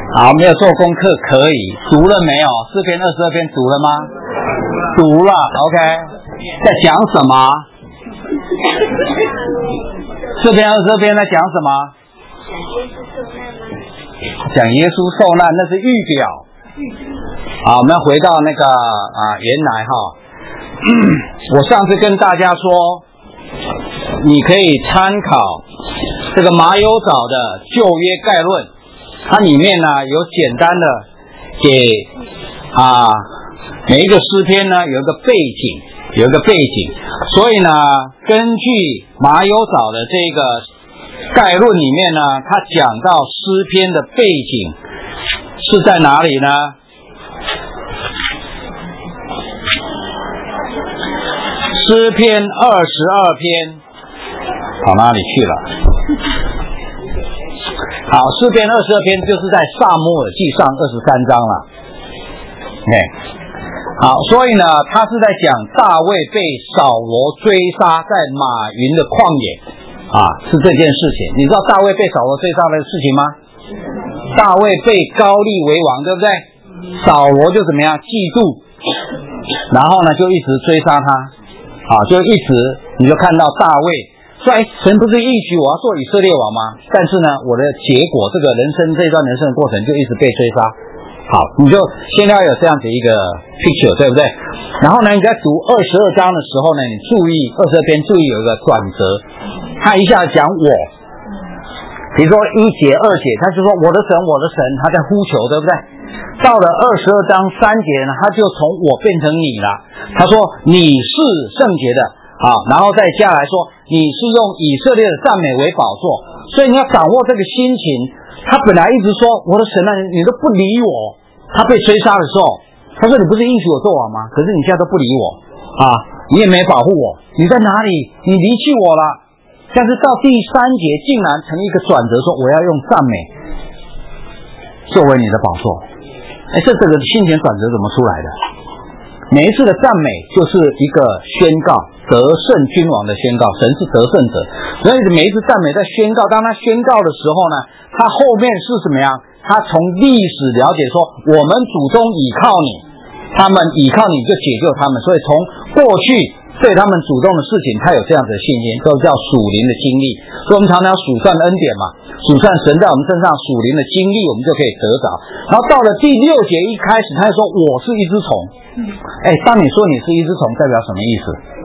好，没有做功课可以读了没有？诗篇22篇读了吗？读了 ，OK。在讲什么？诗篇22篇在讲什么？讲耶稣受难，那是预表。好，我们要回到那个原来哈，我上次跟大家说，你可以参考这个马友藻的旧约概论，它里面呢有简单的给每一个诗篇呢有一个背景，所以呢根据马友藻的这个概论里面呢，他讲到诗篇的背景是在哪里呢？诗篇22篇跑哪里去了？好，诗篇22篇就是在撒母耳记上23章了。好，所以呢，他是在讲大卫被扫罗追杀在马云的旷野是这件事情。你知道大卫被扫罗追杀的事情吗？大卫被膏立为王，对不对？扫罗就怎么样嫉妒，然后呢就一直追杀他，就一直你就看到大卫说，神不是应许我要做以色列王吗？但是呢，我的结果这段人生的过程就一直被追杀。好，你就现在要有这样子一个 picture， 对不对？然后呢，你在读22章的时候呢，你注意22篇注意有一个转折，他一下讲我，比如说1节2节，他就说我的神我的神，他在呼求，对不对？到了22章3节呢，他就从我变成你了，他说你是圣洁的然后再下来说你是用以色列的赞美为宝座，所以你要掌握这个心情。他本来一直说我的神啊，你都不理我，他被追杀的时候，他说你不是应许我做王吗？可是你现在都不理我你也没保护我，你在哪里？你离弃我了。但是到第3节竟然成一个转折，说我要用赞美作为你的宝座。这个心情转折怎么出来的？每一次的赞美就是一个宣告，得胜君王的宣告，神是得胜者，所以每一次赞美在宣告，当他宣告的时候呢，他后面是什么样？他从历史了解说，我们祖宗倚靠你，他们倚靠你就解救他们，所以从过去对他们主动的事情，他有这样子的信心，都叫属灵的经历。所以我们常常数算恩典嘛，数算神在我们身上属灵的经历，我们就可以得着。然后到了第6节一开始，他就说我是一只虫。当你说你是一只虫，代表什么意思？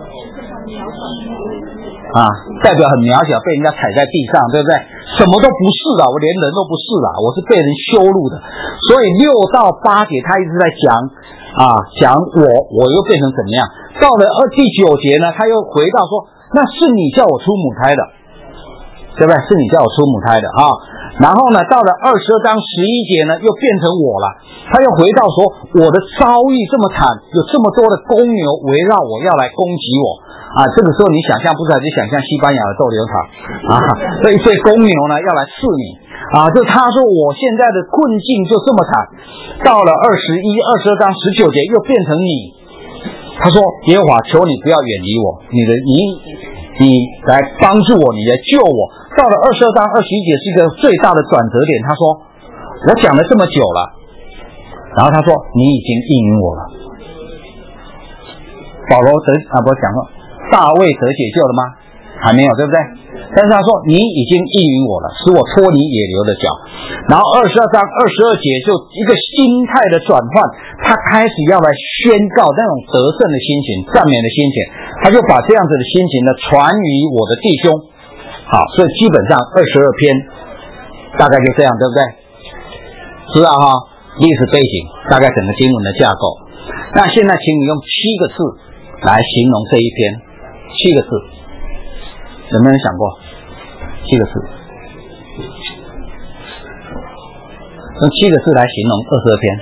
代表很渺小，被人家踩在地上，对不对？什么都不是啦，我连人都不是啦，我是被人羞辱的。所以6到8节他一直在讲我又变成怎么样？到了第9节呢，他又回到说，那是你叫我出母胎的，对不对？是你叫我出母胎的然后呢，到了22章11节呢，又变成我了。他又回到说，我的遭遇这么惨，有这么多的公牛围绕我，要来攻击我这个时候你想象不出来，就想象西班牙的斗牛场所以这公牛呢要来刺你就他说我现在的困境就这么惨。到了22章19节又变成你，他说耶和华，求你不要远离我，你来帮助我，你来救我。到了22章21节是一个最大的转折点，他说我讲了这么久了，然后他说你已经应允我了。保罗讲了大卫得解救了吗？还没有，对不对？但是他说你已经应允我了，使我脱离野牛的脚。然后22章22节就一个心态的转换，他开始要来宣告那种得胜的心情，赞美的心情，他就把这样子的心情呢传于我的弟兄。好，所以基本上22篇大概就这样，对不对？知道历史背景，大概整个经文的架构。那现在请你用7个字来形容这一篇，7个字，有没有人想过？7个字，用7个字来形容22篇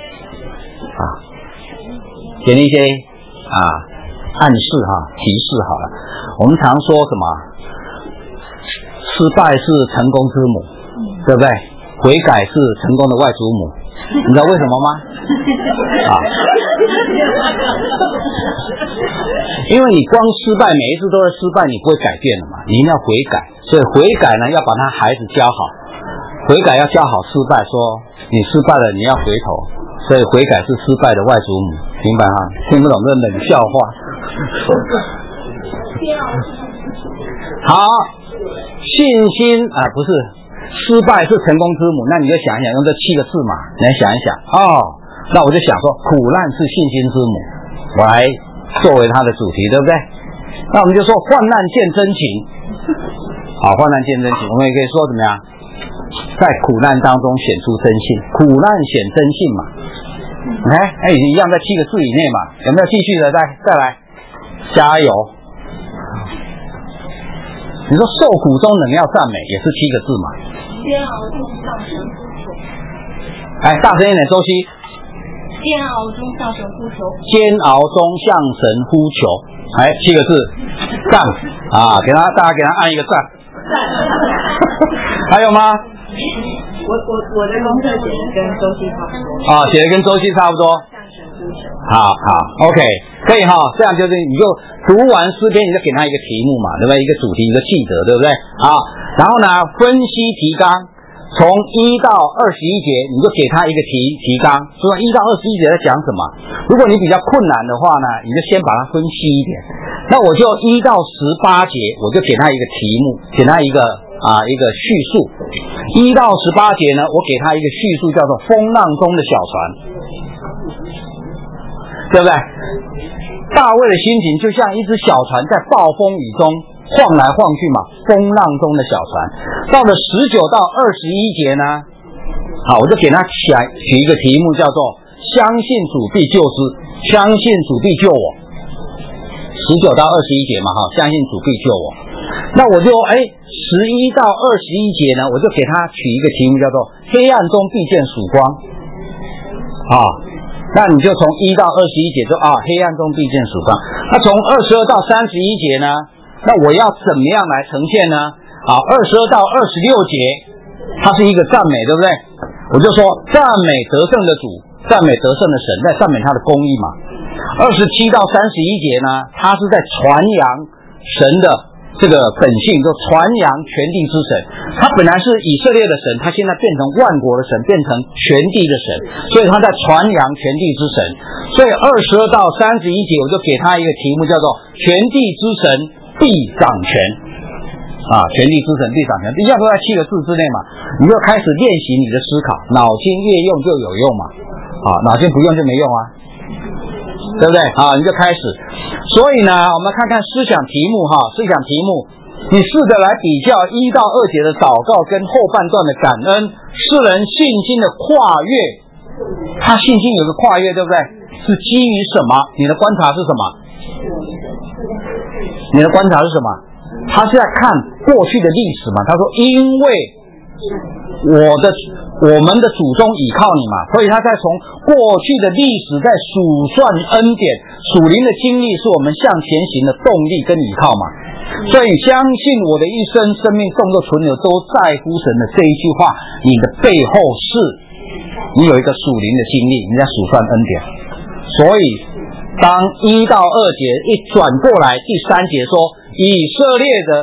给你一些暗示提示好了。我们常说什么？失败是成功之母，对不对？悔改是成功的外祖母。你知道为什么吗？因为你光失败，每一次都是失败，你不会改变的嘛，你一定要悔改。所以悔改呢，要把他孩子教好悔改要教好失败，说你失败了你要回头，所以悔改是失败的外祖母，明白哈？听不懂这冷笑话。好，信心啊不是，失败是成功之母，那你就想一想，用这7个字嘛，你来想一想哦。那我就想说，苦难是信心之母，我来作为它的主题，对不对？那我们就说患难见真情，好，患难见真情，我们也可以说怎么样，在苦难当中显出真信，苦难显真信嘛。一样在7个字以内嘛，有没有继续的？再来，加油！你说受苦中仍要赞美，也是7个字嘛。煎熬中向神呼求。大声一点，周希。煎熬中向神呼求。煎熬中向神呼求。7个字，赞啊！大家给他按一个赞。还有吗？我的功课写的跟周希差不多。写的跟周希差不多。好 ，OK， 可以哈。这样就是你就读完诗篇，你就给他一个题目嘛，对不对？一个主题，一个记得，对不对？好，然后呢，分析提纲，从1到21节，你就给他一个提纲，说1到21节在讲什么。如果你比较困难的话呢，你就先把它分析一点。那我就1到18节，我就给他一个题目，给他一个叙述。1到18节呢，我给他一个叙述，叫做风浪中的小船。对不对？大卫的心情就像一只小船在暴风雨中晃来晃去嘛，风浪中的小船。到了19到21节呢，好，我就给他取一个题目，叫做相信主必救之，相信主必救我。19到21节嘛，相信主必救我。那我就11到21节呢，我就给他取一个题目，叫做黑暗中必见曙光。那你就从1到21节就黑暗中必见曙光。那从22到31节呢，那我要怎么样来呈现呢？22到26节，它是一个赞美，对不对？我就说赞美得胜的主，赞美得胜的神，在赞美他的公义嘛。27到31节呢，他是在传扬神的这个本性，就传扬全地之神。他本来是以色列的神，他现在变成万国的神，变成全地的神，所以他在传扬全地之神。所以22到31节，我就给他一个题目，叫做全地之神必掌权。全地之神必掌权，一样都在7个字之内嘛。你就开始练习你的思考，脑筋越用就有用嘛。脑筋不用就没用啊，对不对？你就开始。所以呢，我们看看思想题目思想题目，你试着来比较1到2节的祷告跟后半段的感恩，世人信心的跨越，他信心有个跨越，对不对？是基于什么？你的观察是什么？你的观察是什么？他是在看过去的历史嘛？他说，因为我们的祖宗倚靠你嘛，所以他在从过去的历史在数算恩典，属灵的经历是我们向前行的动力跟倚靠嘛。所以相信我的一生生命动作存留都在乎神的这一句话，你的背后是你有一个属灵的经历，你在数算恩典。所以当1到2节一转过来，第3节说以色列的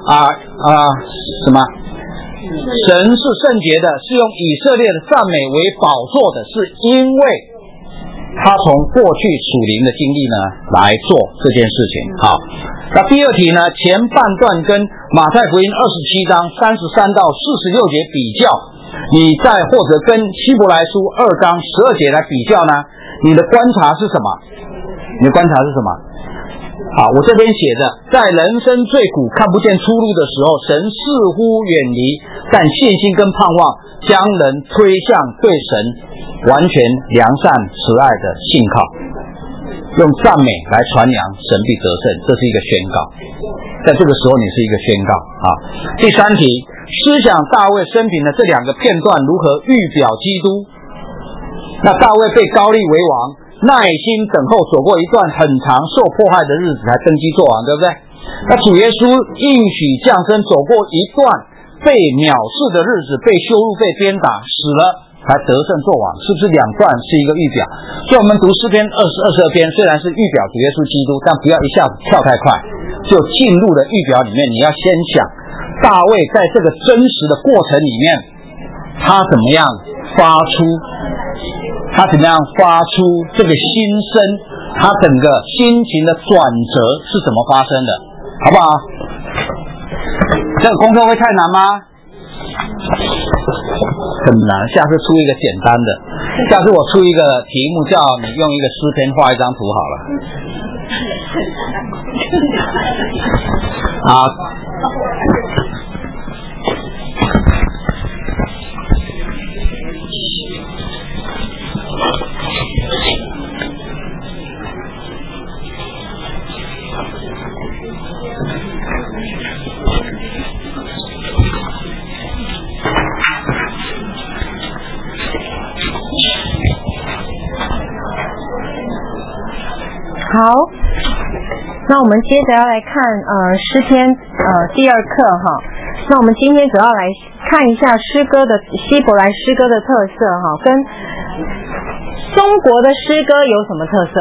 神是圣洁的，是用以色列的赞美为宝座的，是因为他从过去属灵的经历呢来做这件事情。好，那第2题呢，前半段跟马太福音27章33到46节比较，你再或者跟希伯来书2章12节来比较呢，你的观察是什么？你的观察是什么？我这边写着，在人生最苦看不见出路的时候，神似乎远离，但信心跟盼望将人推向对神完全良善慈爱的信靠，用赞美来传扬神必得胜，这是一个宣告。在这个时候你是一个宣告。第3题，思想大卫生平的这2个片段如何预表基督。那大卫被膏立为王，耐心等候走过一段很长受迫害的日子才登基做王，对不对？那主耶稣应许降生，走过一段被藐视的日子，被羞辱，被鞭打，死了才得胜做王，是不是2段是一个预表？所以我们读诗篇22篇，虽然是预表主耶稣基督，但不要一下子跳太快，就进入了预表里面。你要先想大卫在这个真实的过程里面， 他怎么样发出这个心声，他整个心情的转折是怎么发生的，好不好？这个功课会太难吗？很难，下次出一个简单的，下次我出一个题目叫你用一个诗篇画一张图好了。好， 好，那我们接着要来看诗篇第二课哈。那我们今天主要来看一下诗歌的希伯来诗歌的特色哈，跟中国的诗歌有什么特色？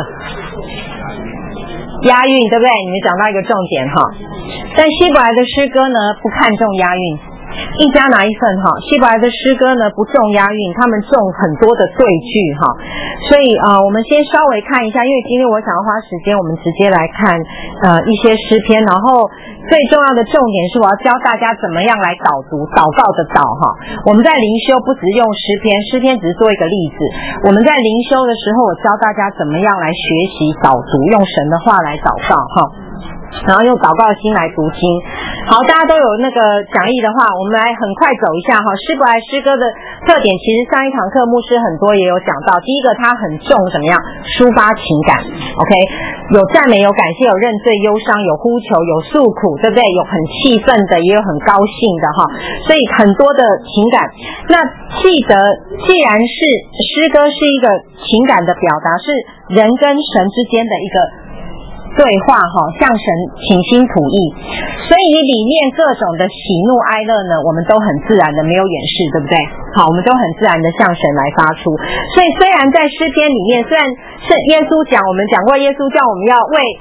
押韵，对不对？你们讲到一个重点哈。但希伯来的诗歌呢，不看重押韵。一家拿一份哈，希伯来的诗歌呢不重押韵，他们重很多的对句哈，所以我们先稍微看一下，因为今天我想要花时间，我们直接来看一些诗篇，然后最重要的重点是我要教大家怎么样来导读，祷告的祷哈。我们在灵修不只用诗篇只是做一个例子，我们在灵修的时候，我教大家怎么样来学习导读，用神的话来祷告哈。然后用祷告的心来读经。好，大家都有那个讲义的话，我们来很快走一下哈。希伯来诗歌的特点，其实上一堂课牧师很多也有讲到。第一个，它很重怎么样抒发情感 ，OK， 有赞美，有感谢，有认罪，忧伤，有呼求，有诉苦，对不对？有很气愤的，也有很高兴的哈。所以很多的情感。那记得，既然是诗歌是一个情感的表达，是人跟神之间的一个对话哈，向神倾心吐意，所以里面各种的喜怒哀乐呢，我们都很自然的没有掩饰，对不对？好，我们都很自然的向神来发出。所以虽然在诗篇里面，虽然是耶稣讲，我们讲过耶稣叫我们要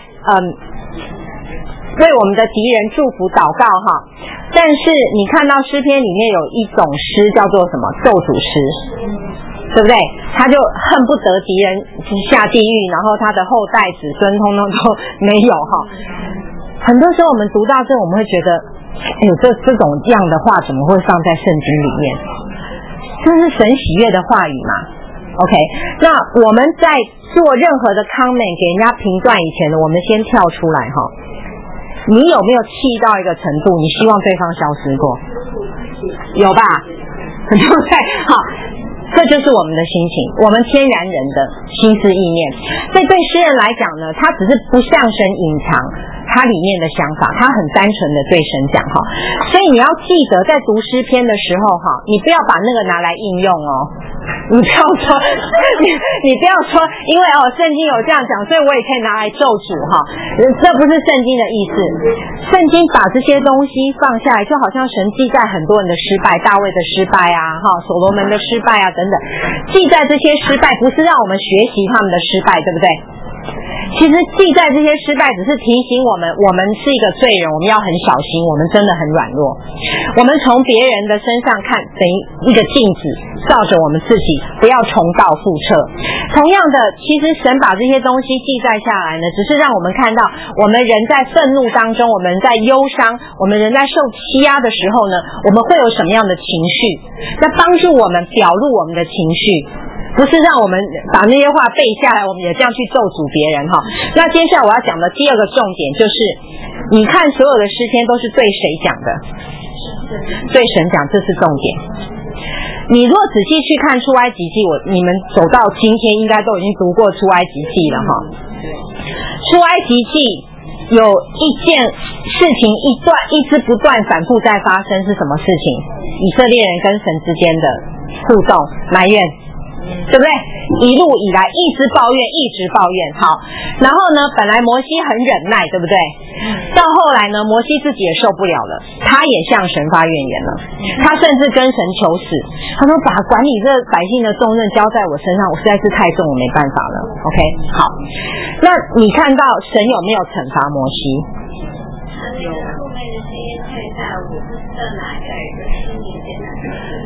为我们的敌人祝福祷告哈，但是你看到诗篇里面有一种诗叫做什么？咒诅诗。对不对？他就恨不得敌人下地狱，然后他的后代子孙通通都没有哈。很多时候我们读到这，我们会觉得，哎呦，这种样的话怎么会放在圣经里面？这是神喜悦的话语嘛 ？OK， 那我们在做任何的 comment 给人家评断以前呢，我们先跳出来哈。你有没有气到一个程度，你希望对方消失过？有吧？对不对？好。这就是我们的心情，我们天然人的心思意念。所以对诗人来讲呢，他只是不向神隐藏他里面的想法，他很单纯的对神讲哈。所以你要记得，在读诗篇的时候哈，你不要把那个拿来应用哦。你不要说，你不要说，因为圣经有这样讲，所以我也可以拿来咒诅哈。这不是圣经的意思。圣经把这些东西放下来，就好像神记载很多人的失败，大卫的失败啊，所罗门的失败啊等等，记载这些失败不是让我们学习他们的失败，对不对？其实记在这些失败只是提醒我们是一个罪人，我们要很小心，我们真的很软弱。我们从别人的身上看，等于一个镜子照着我们自己，不要重蹈覆辙。同样的，其实神把这些东西记载下来呢，只是让我们看到我们人在愤怒当中，我们在忧伤，我们人在受欺压的时候呢，我们会有什么样的情绪，那帮助我们表露我们的情绪，不是让我们把那些话背下来，我们也这样去咒诅别人哈。那接下来我要讲的第二个重点就是，你看所有的诗篇都是对谁讲的？对神讲，这是重点。你若仔细去看出埃及记，你们走到今天应该都已经读过出埃及记了哈。出埃及记有一件事情一直不断反复在发生，是什么事情？以色列人跟神之间的互动、埋怨。对不对？一路以来一直抱怨，好，然后呢，本来摩西很忍耐，对不对？到后来呢，摩西自己也受不了了，他也向神发怨言了，他甚至跟神求死，他说把管理这百姓的重任交在我身上，我实在是太重，我没办法了。OK， 好，那你看到神有没有惩罚摩西？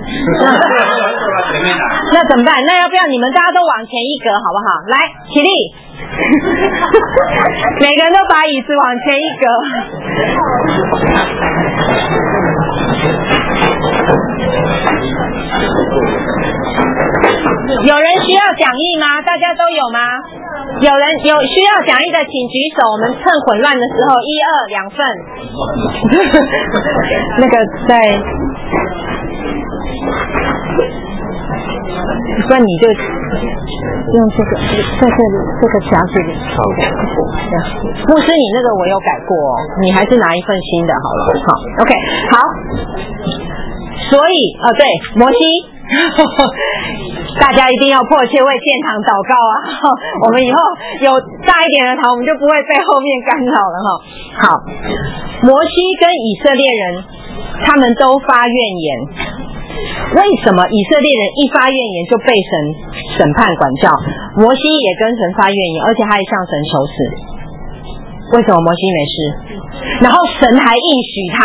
那怎么办？那要不要你们大家都往前一格好不好？来，起立。每个人都把椅子往前一格。有人需要讲义吗？大家都有吗？有人有需要讲义的请举手，我们趁混乱的时候1、2、2份。那个在，不然你就用这个在这里这个夹子里。牧师，你那个我有改过哦，你还是拿一份新的好了。好 ，OK， 好。所以对，摩西。大家一定要迫切为建堂祷告啊！我们以后有大一点的堂，我们就不会被后面干扰了哈。好，摩西跟以色列人他们都发怨言，为什么以色列人一发怨言就被神审判管教？摩西也跟神发怨言，而且他还向神求死。为什么摩西没事？然后神还应许他。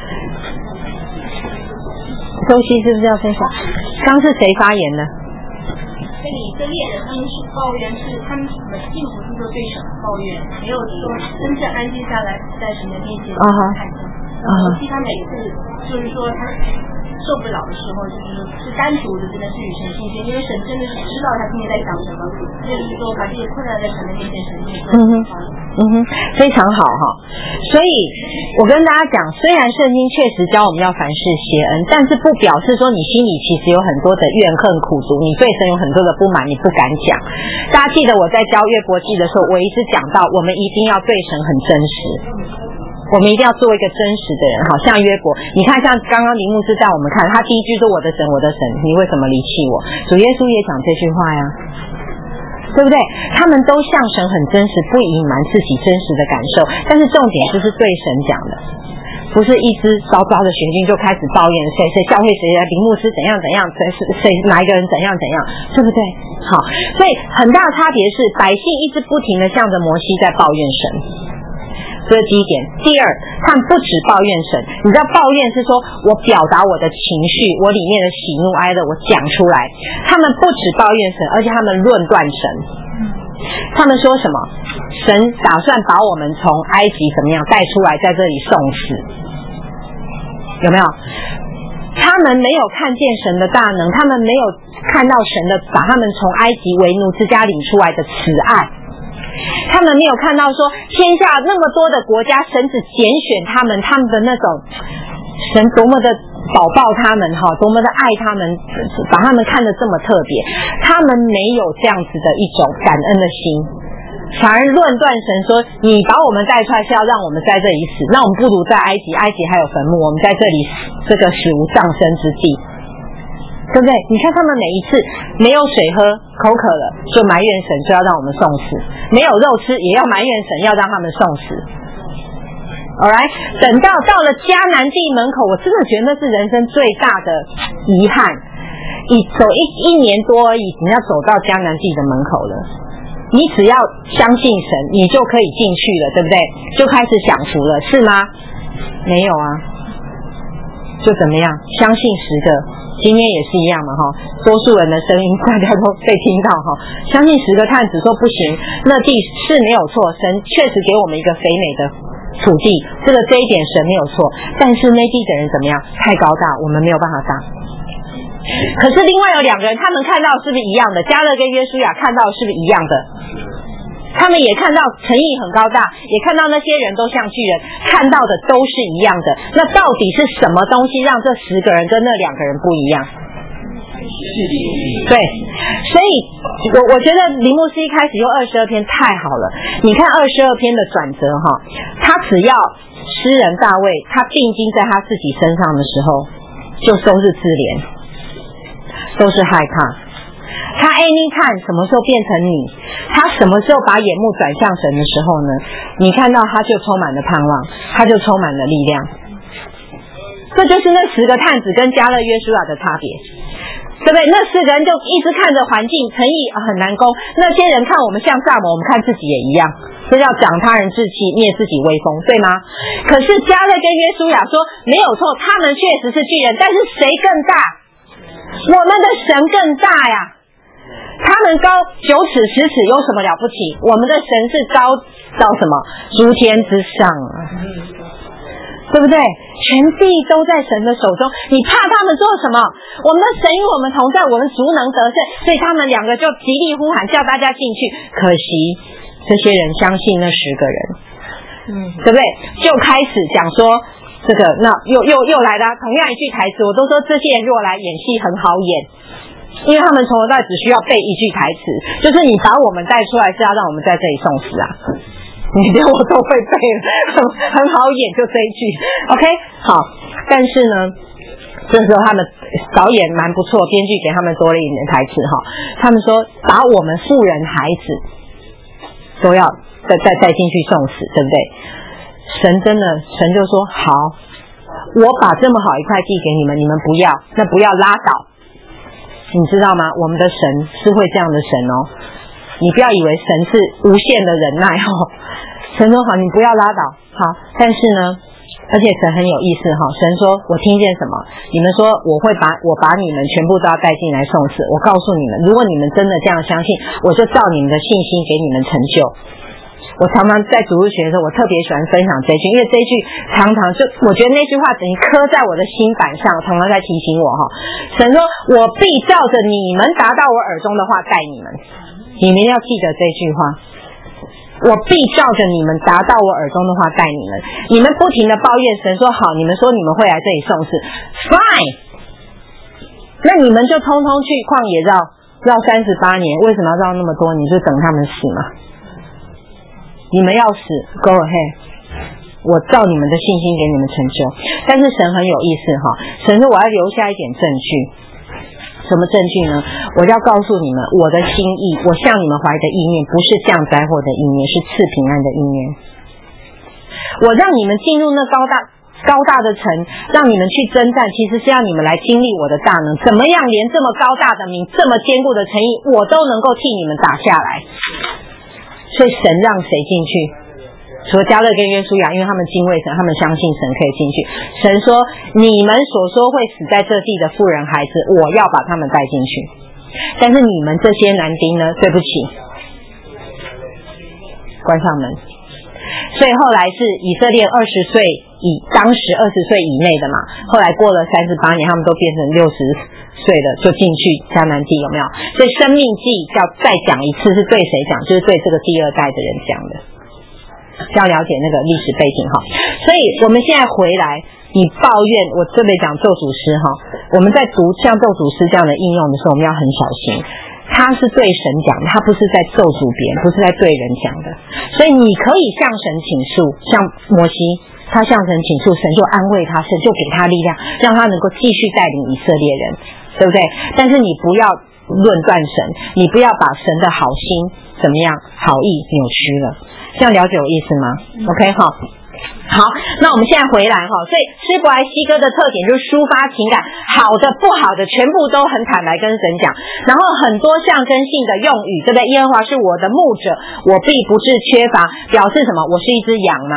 周西是不是要分享？刚是谁发言呢？ 跟以色列人他们是抱怨，是他们并不是说对神抱怨，没有说真正安静下来在神的面前看神。摩西他每次就是说他受不了的时候，是单独的真的是与神亲近，因为神真的是知道他今天在讲什么，就是说把这些困难在神的面前，神就非常好哈。所以我跟大家讲，虽然圣经确实教我们要凡事谢恩，但是不表示说你心里其实有很多的怨恨苦毒，你对神有很多的不满，你不敢讲。大家记得我在教约伯记的时候，我一直讲到我们一定要对神很真实，我们一定要做一个真实的人。好像约伯，你看像刚刚林牧师带我们看，他第一句说我的神我的神，你为什么离弃我？主耶稣也讲这句话呀，对不对？他们都向神很真实，不隐瞒自己真实的感受，但是重点就是对神讲的，不是一只糟糟的学经就开始抱怨谁教会谁林牧师怎样怎样，谁哪一个人怎样怎样，对不对？好，所以很大的差别是百姓一直不停的向着摩西在抱怨神，这是第一点。第二，他们不止抱怨神，你知道抱怨是说我表达我的情绪，我里面的喜怒哀乐我讲出来。他们不止抱怨神，而且他们论断神。他们说什么？神打算把我们从埃及怎么样带出来，在这里送死，有没有？他们没有看见神的大能，他们没有看到神的把他们从埃及为奴之家领出来的慈爱，他们没有看到说天下那么多的国家，神只拣选他们的那种神多么的保抱他们多么的爱他们，把他们看得这么特别，他们没有这样子的一种感恩的心，反而论断神说你把我们带出来是要让我们在这里死，那我们不如在埃及还有坟墓，我们在这里这个死无葬身之地，对不对？你看他们每一次没有水喝，口渴了就埋怨神，就要让我们送死，没有肉吃也要埋怨神，要让他们送死。Alright， 等到了迦南地门口，我真的觉得那是人生最大的遗憾。走一年多而已，你要走到迦南地的门口了。你只要相信神，你就可以进去了，对不对？就开始享福了，是吗？没有啊，就怎么样？相信10个，今天也是一样嘛多数人的声音大家都被听到相信10个探子说不行，那地是没有错，神确实给我们一个肥美的土地，这一点神没有错，但是那地的人怎么样？太高大，我们没有办法打。可是另外有2个人，他们看到是不是一样的？迦勒跟约书亚看到是不是一样的？他们也看到城邑很高大，也看到那些人都像巨人，看到的都是一样的。那到底是什么东西让这10个人跟那2个人不一样？对，所以我觉得林牧师一开始用22篇太好了。你看22篇的转折他只要诗人大卫他定睛在他自己身上的时候，就都是自怜，都是害怕。他anytime什么时候变成你，他什么时候把眼目转向神的时候呢？你看到他就充满了盼望，他就充满了力量。这就是那10个探子跟迦勒约书亚的差别，对不对？那4个人就一直看着环境，城邑很难攻，那些人看我们像蚱蜢，我们看自己也一样，这叫长他人志气，灭自己威风，对吗？可是迦勒跟约书亚说没有错，他们确实是巨人，但是谁更大？ 我们的神更大呀，他们高9尺10尺有什么了不起？我们的神是高到什么？诸天之上啊，对不对？全地都在神的手中，你怕他们做什么？我们的神与我们同在，我们足能得胜。所以他们2个就极力呼喊，叫大家进去。可惜这些人相信那10个人，对不对？就开始讲说这个，那又来了同样一句台词。我都说这些人如果来演戏很好演，因为他们从头到尾只需要背一句台词，就是你把我们带出来是要让我们在这里送死啊。你连我都会背，很好演，就这一句 OK 好。但是呢这时候他们导演蛮不错，编剧给他们多了一点台词他们说把我们妇人孩子都要再进去送死，对不对？神就说好，我把这么好一块地给你们，你们不要，那不要拉倒。你知道吗？我们的神是会这样的神你不要以为神是无限的忍耐神说好，你不要拉倒好。但是呢，而且神很有意思神说我听见什么，你们说我把你们全部都要带进来送死，我告诉你们，如果你们真的这样相信，我就照你们的信心给你们成就。我常常在主日学的时候，我特别喜欢分享这句，因为这句常常就我觉得那句话等于刻在我的心板上，常常在提醒我神说我必照着你们达到我耳中的话带你们，你们要记得这句话，我必照着你们达到我耳中的话带你们。你们不停的抱怨，神说好，你们说你们会来这里送死 fine， 那你们就通通去旷野绕38年，为什么要绕那么多？你就等他们死嘛。你们要死 go ahead， 我照你们的信心给你们成就。但是神很有意思神说我要留下一点证据。什么证据呢？我要告诉你们我的心意，我向你们怀的意念不是降灾祸的意念，是赐平安的意念。我让你们进入那高大的城，让你们去征战，其实是让你们来经历我的大能。怎么样连这么高大的名，这么坚固的城邑，我都能够替你们打下来。所以神让谁进去？除了迦勒跟约书亚，因为他们敬畏神，他们相信神可以进去。神说你们所说会死在这地的妇人孩子，我要把他们带进去。但是你们这些男丁呢，对不起，关上门。所以后来是以色列20岁当时20岁以内的嘛，后来过了38年，他们都变成60岁了，就进去迦南地，有没有？所以生命记要再讲一次，是对谁讲？就是对这个第2代的人讲的，要了解那个历史背景所以我们现在回来，你抱怨，我特别讲咒诅诗我们在读像咒诅诗这样的应用的时候，我们要很小心。他是对神讲的，他不是在咒诅别人，不是在对人讲的。所以你可以向神倾诉，像摩西他向神倾诉，神就安慰他，神就给他力量，让他能够继续带领以色列人，对不对？但是你不要论断神，你不要把神的好心怎么样好意扭曲了。这样了解有意思吗？ OK 好，那我们现在回来所以希伯来诗歌的特点就是抒发情感，好的不好的全部都很坦白跟神讲，然后很多象征性的用语，对不对？耶和华是我的牧者，我必不致缺乏，表示什么？我是一只羊嘛。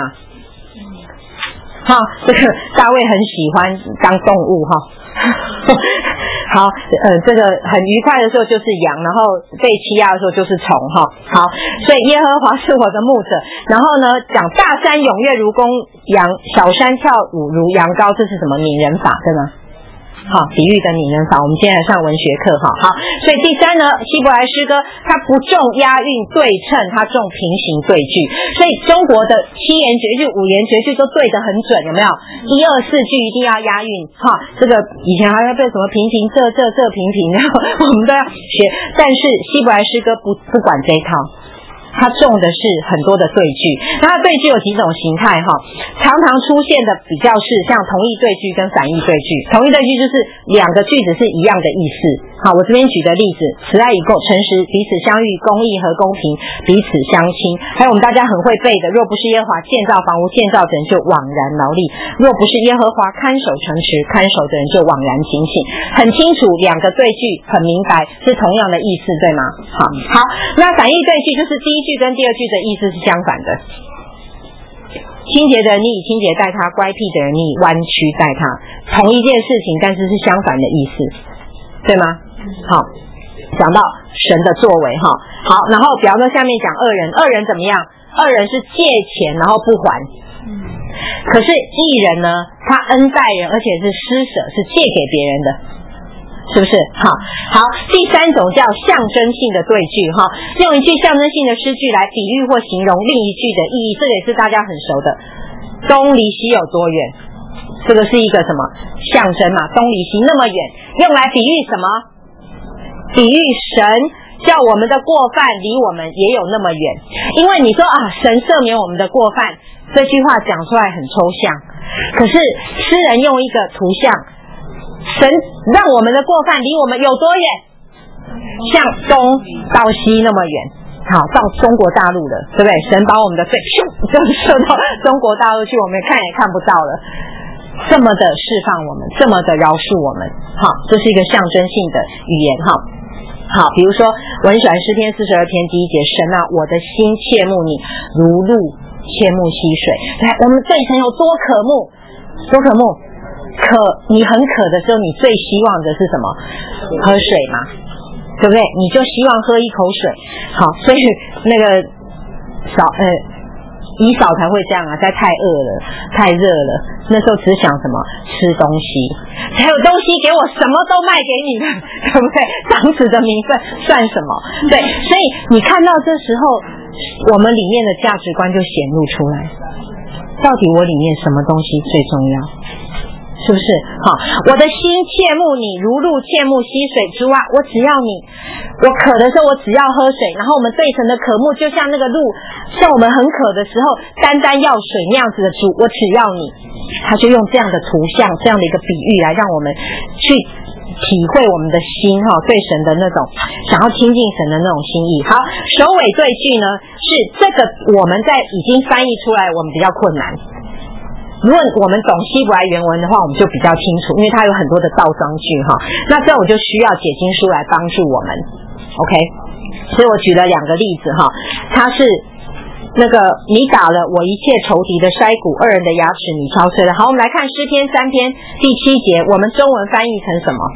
这个大卫很喜欢当动物好，这个很愉快的时候就是羊，然后被欺压的时候就是虫好，所以耶和华是我的牧者。然后呢，讲大山踊跃如公羊，小山跳舞如羊羔，这是什么拟人法，对吗？比喻的拟人法，我们今天来上文学课好，所以第3呢，希伯来诗歌它不重押韵对称，它重平行对句。所以中国的7言绝句、5言绝句都对得很准，有没有？1、2、4句一定要押韵这个以前还要背什么平平仄平平，然后我们都要学。但是希伯来诗歌不管这一套，它重的是很多的对句。那它对句有几种形态常常出现的比较是像同义对句跟反义对句。同义对句就是2个句子是一样的意思。我这边举的例子，慈爱与诚实彼此相遇，公义和公平彼此相亲。还有我们大家很会背的，若不是耶和华建造房屋，建造的人就枉然劳力；若不是耶和华看守城池，看守的人就枉然警醒。很清楚2个对句很明白是同样的意思，对吗？好，那反义对句就是第一句跟第2句的意思是相反的。清洁的人你以清洁待他，乖僻的人你以弯曲待他，同一件事情但是是相反的意思，对对吗？好，讲到神的作为哈。好，然后比方说下面讲恶人怎么样？恶人是借钱然后不还。可是义人呢，他恩待人，而且是施舍，是借给别人的，是不是？好，第三种叫象征性的对句哈，用一句象征性的诗句来比喻或形容另一句的意义，这个也是大家很熟的。东离西有多远？这个是一个什么象征嘛？东离西那么远，用来比喻什么？比喻神叫我们的过犯离我们也有那么远。因为你说神赦免我们的过犯，这句话讲出来很抽象，可是诗人用一个图像，神让我们的过犯离我们有多远？像东到西那么远。好，到中国大陆了，对不对？神把我们的罪就射到中国大陆去，我们看也看不到了。这么的释放我们，这么的饶恕我们。好，这是一个象征性的语言。好，比如说我很喜欢诗篇42篇第1节，神啊，我的心切慕你，如鹿切慕溪水。来，我们对神有多渴慕？多渴慕？你很渴的时候，你最希望的是什么？喝水嘛，对不对？你就希望喝一口水。好，所以那个以扫才会这样在太饿了，太热了，那时候只想什么？吃东西，才有东西给我，什么都卖给你了，对不对？长子的名分算什么？对，所以你看到这时候，我们里面的价值观就显露出来，到底我里面什么东西最重要？是不是？好，我的心切慕你，如鹿切慕溪水。主啊，我只要你。我渴的时候，我只要喝水。然后我们对神的渴慕，就像那个鹿，像我们很渴的时候，单单要水那样子的主，我只要你。他就用这样的图像，这样的一个比喻来让我们去体会我们的心对神的那种想要亲近神的那种心意。好，首尾对句呢，是这个我们在已经翻译出来，我们比较困难。如果我们懂希伯来原文的话，我们就比较清楚，因为它有很多的倒装句那这样我就需要解经书来帮助我们。 OK， 所以我举了2个例子它是那个你打了我一切仇敌的筛骨，恶人的牙齿你敲碎了。好，我们来看诗篇3篇第7节，我们中文翻译成什么？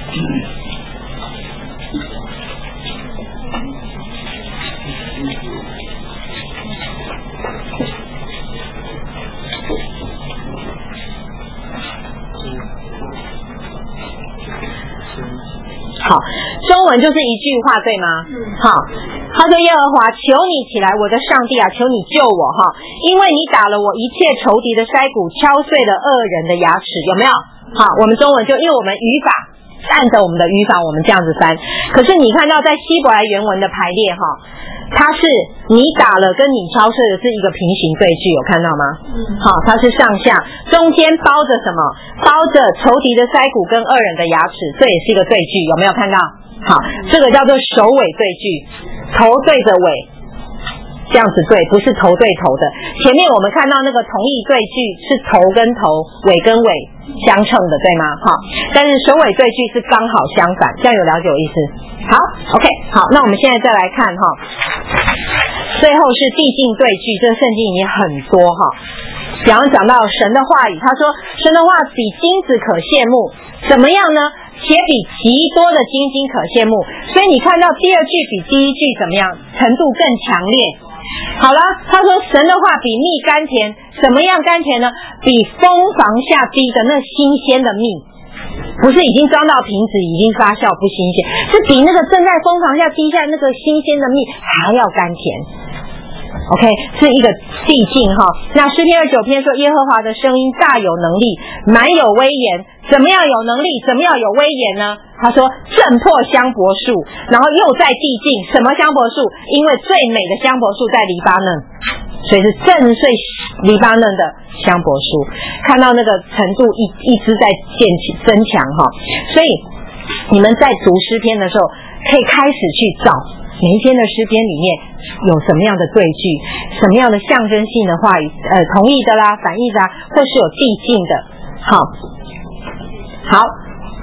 好，中文就是一句话，对吗？好，他说耶和华，求你起来，我的上帝啊，求你救我因为你打了我一切仇敌的筛骨，敲碎了恶人的牙齿，有没有？好，我们中文就因为我们语法按照我们的语法，我们这样子翻。可是你看到在希伯来原文的排列它是你打了跟你敲碎的是一个平行对句，有看到吗？好，它是上下，中间包着什么？包着仇敌的腮骨跟恶人的牙齿，这也是一个对句，有没有看到？好，这个叫做首尾对句，头对着尾，这样子对，不是头对头的。前面我们看到那个同义对句是头跟头，尾跟尾相称的，对吗？好，但是首尾对句是刚好相反，这样有了解我意思？好 ，OK， 好，那我们现在再来看最后是递进对句，这个圣经里面很多比方讲到神的话语，他说神的话比金子可羡慕，怎么样呢？且比极多的金可羡慕。所以你看到第2句比第1句怎么样？程度更强烈。好了，他说神的话比蜜甘甜，怎么样甘甜呢？比蜂房下滴的那新鲜的蜜，不是已经装到瓶子已经发酵不新鲜，是比那个正在蜂房下滴下那个新鲜的蜜还要甘甜。OK， 是一个递进那诗篇29篇说耶和华的声音大有能力，满有威严。怎么样有能力？怎么样有威严呢？他说震破香柏树，然后又在递进。什么香柏树？因为最美的香柏树在黎巴嫩，所以是震碎黎巴嫩的香柏树。看到那个程度一直在增强所以你们在读诗篇的时候可以开始去找每一篇的诗篇里面有什么样的对句，什么样的象征性的话语，同义的啦，反义的啦，或是有递进的。好，再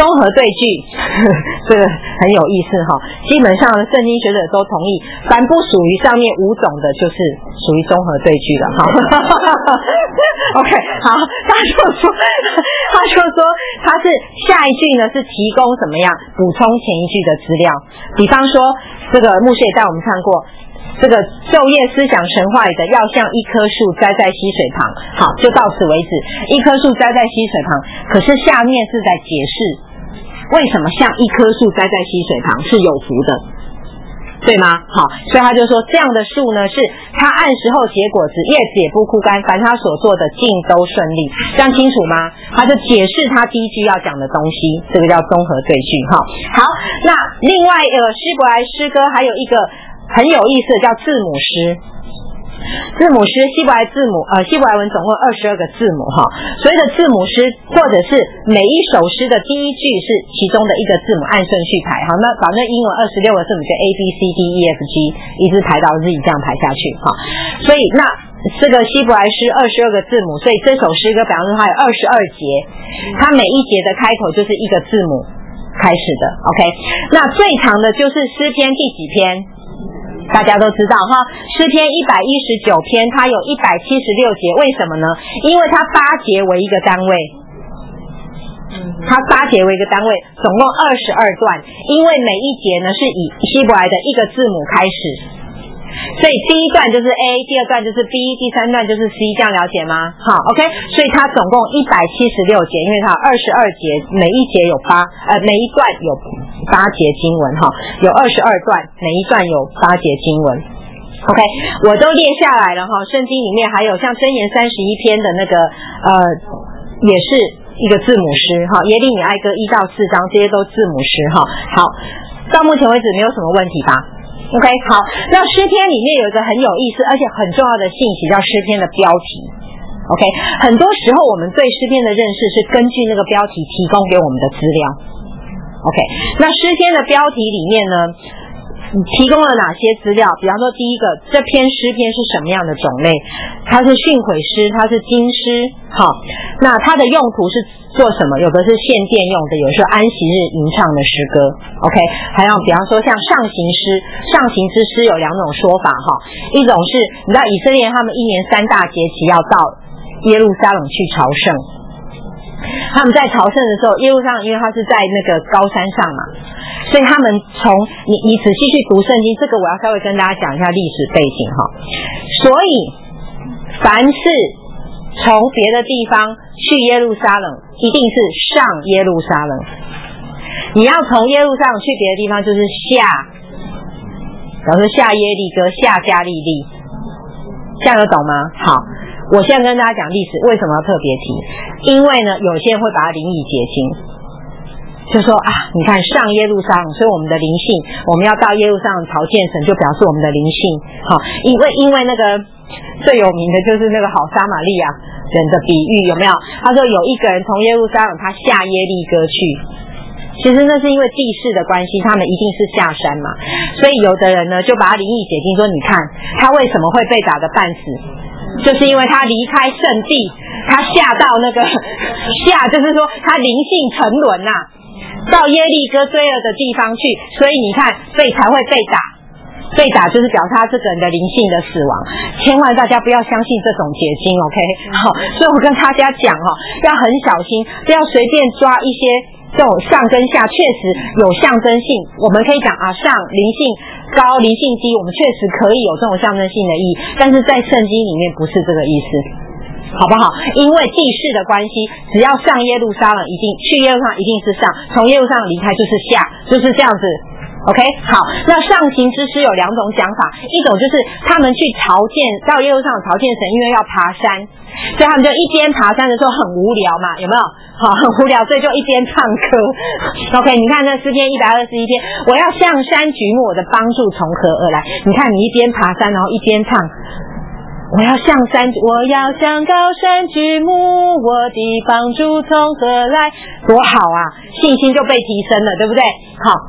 综合对句，这个很有意思哈。基本上圣经学者都同意，凡不属于上面5种的，就是属于综合对句了哈。OK， 好，他就说他是下一句呢是提供什么样补充前一句的资料，比方说这个牧师也带我们看过。这个昼夜思想神话里的要像一棵树栽在溪水旁，好，就到此为止。一棵树栽在溪水旁，可是下面是在解释为什么像一棵树栽在溪水旁是有福的，对吗？好，所以他就说这样的树呢，是它按时候结果子，叶子也不枯干，凡他所做的尽都顺利。这样清楚吗？他就解释他第一句要讲的东西，这个叫综合对句。好，那另外希伯来诗歌还有一个很有意思的叫字母诗。字母诗，希伯来文总共22个字母哈。所谓的字母诗，或者是每一首诗的第一句是其中的一个字母，按顺序排。好，那把那英文26个字母就 A B C D E F G 一直排到自己这样排下去哈。所以那这个希伯来诗22个字母，所以这首诗歌比方说它有22节，它每一节的开头就是一个字母开始的。OK， 那最长的就是诗篇第几篇？大家都知道哈，诗篇119篇，它有176节，为什么呢？因为它8节为一个单位，它8节为一个单位，总共22段，因为每一节呢是以希伯来的一个字母开始，所以第一段就是 A， 第二段就是 B， 第三段就是 C， 这样了解吗？好 ，OK， 所以它总共176节，因为它有22节，每一节有每一段有8节经文哈，有22段，每一段有8节经文。OK， 我都列下来了哈。圣经里面还有像箴言31篇的那个也是一个字母诗哈，耶利米哀歌1到4章，这些都字母诗哈。好，到目前为止没有什么问题吧？OK， 好，那诗篇里面有一个很有意思而且很重要的信息，叫诗篇的标题。OK， 很多时候我们对诗篇的认识是根据那个标题提供给我们的资料。OK， 那诗篇的标题里面呢，提供了哪些资料？比方说，第一个，这篇诗篇是什么样的种类？它是训诲诗，它是经诗。好，那它的用途是做什么？有的是献殿用的，有的是安息日吟唱的诗歌。OK， 还有比方说像上行诗，上行之诗有2种说法哈，一种是你知道以色列他们1年3大节期要到耶路撒冷去朝圣。他们在朝圣的时候，耶路撒冷因为它是在那个高山上嘛，所以他们从你仔细去读圣经，这个我要稍微跟大家讲一下历史背景哈。所以凡是从别的地方去耶路撒冷，一定是上耶路撒冷。你要从耶路撒冷去别的地方，就是下，比方说下耶利哥、下加利利，这样有懂吗？好。我现在跟大家讲历史，为什么要特别提？因为呢，有些人会把它灵以结晶，就说啊，你看上耶路撒冷，所以我们的灵性，我们要到耶路撒冷朝见神，就表示我们的灵性。好，因为那个最有名的就是那个好撒玛利亚人的比喻，有没有？他说有一个人从耶路撒冷他下耶利哥去，其实那是因为地势的关系，他们一定是下山嘛，所以有的人呢就把它灵以结晶，说你看他为什么会被打得半死？就是因为他离开圣地，他下到那个就是说他灵性沉沦呐，到耶利哥罪恶的地方去，所以你看，所以才会被打。被打就是表示他这个人的灵性的死亡，千万大家不要相信这种结晶 ，OK？ 好，所以我跟大家讲要很小心，不要随便抓一些这种上跟下，确实有象征性。我们可以讲上灵性高，灵性低，我们确实可以有这种象征性的意义，但是在圣经里面不是这个意思，好不好？因为地势的关系，只要上耶路撒冷，一定去耶路撒冷一定是上，从耶路撒冷离开就是下，就是这样子。OK， 好，那上行之诗有2种讲法，一种就是他们去朝见，到耶路撒冷朝见神，因为要爬山，所以他们就一边爬山的时候很无聊嘛，有没有？好，很无聊，所以就一边唱歌。OK， 你看那诗篇121篇，我要向山举目，我的帮助从何而来？你看你一边爬山，然后一边唱。我要向高山举目，我的帮助从何来？多好啊，信心就被提升了，对不对？好，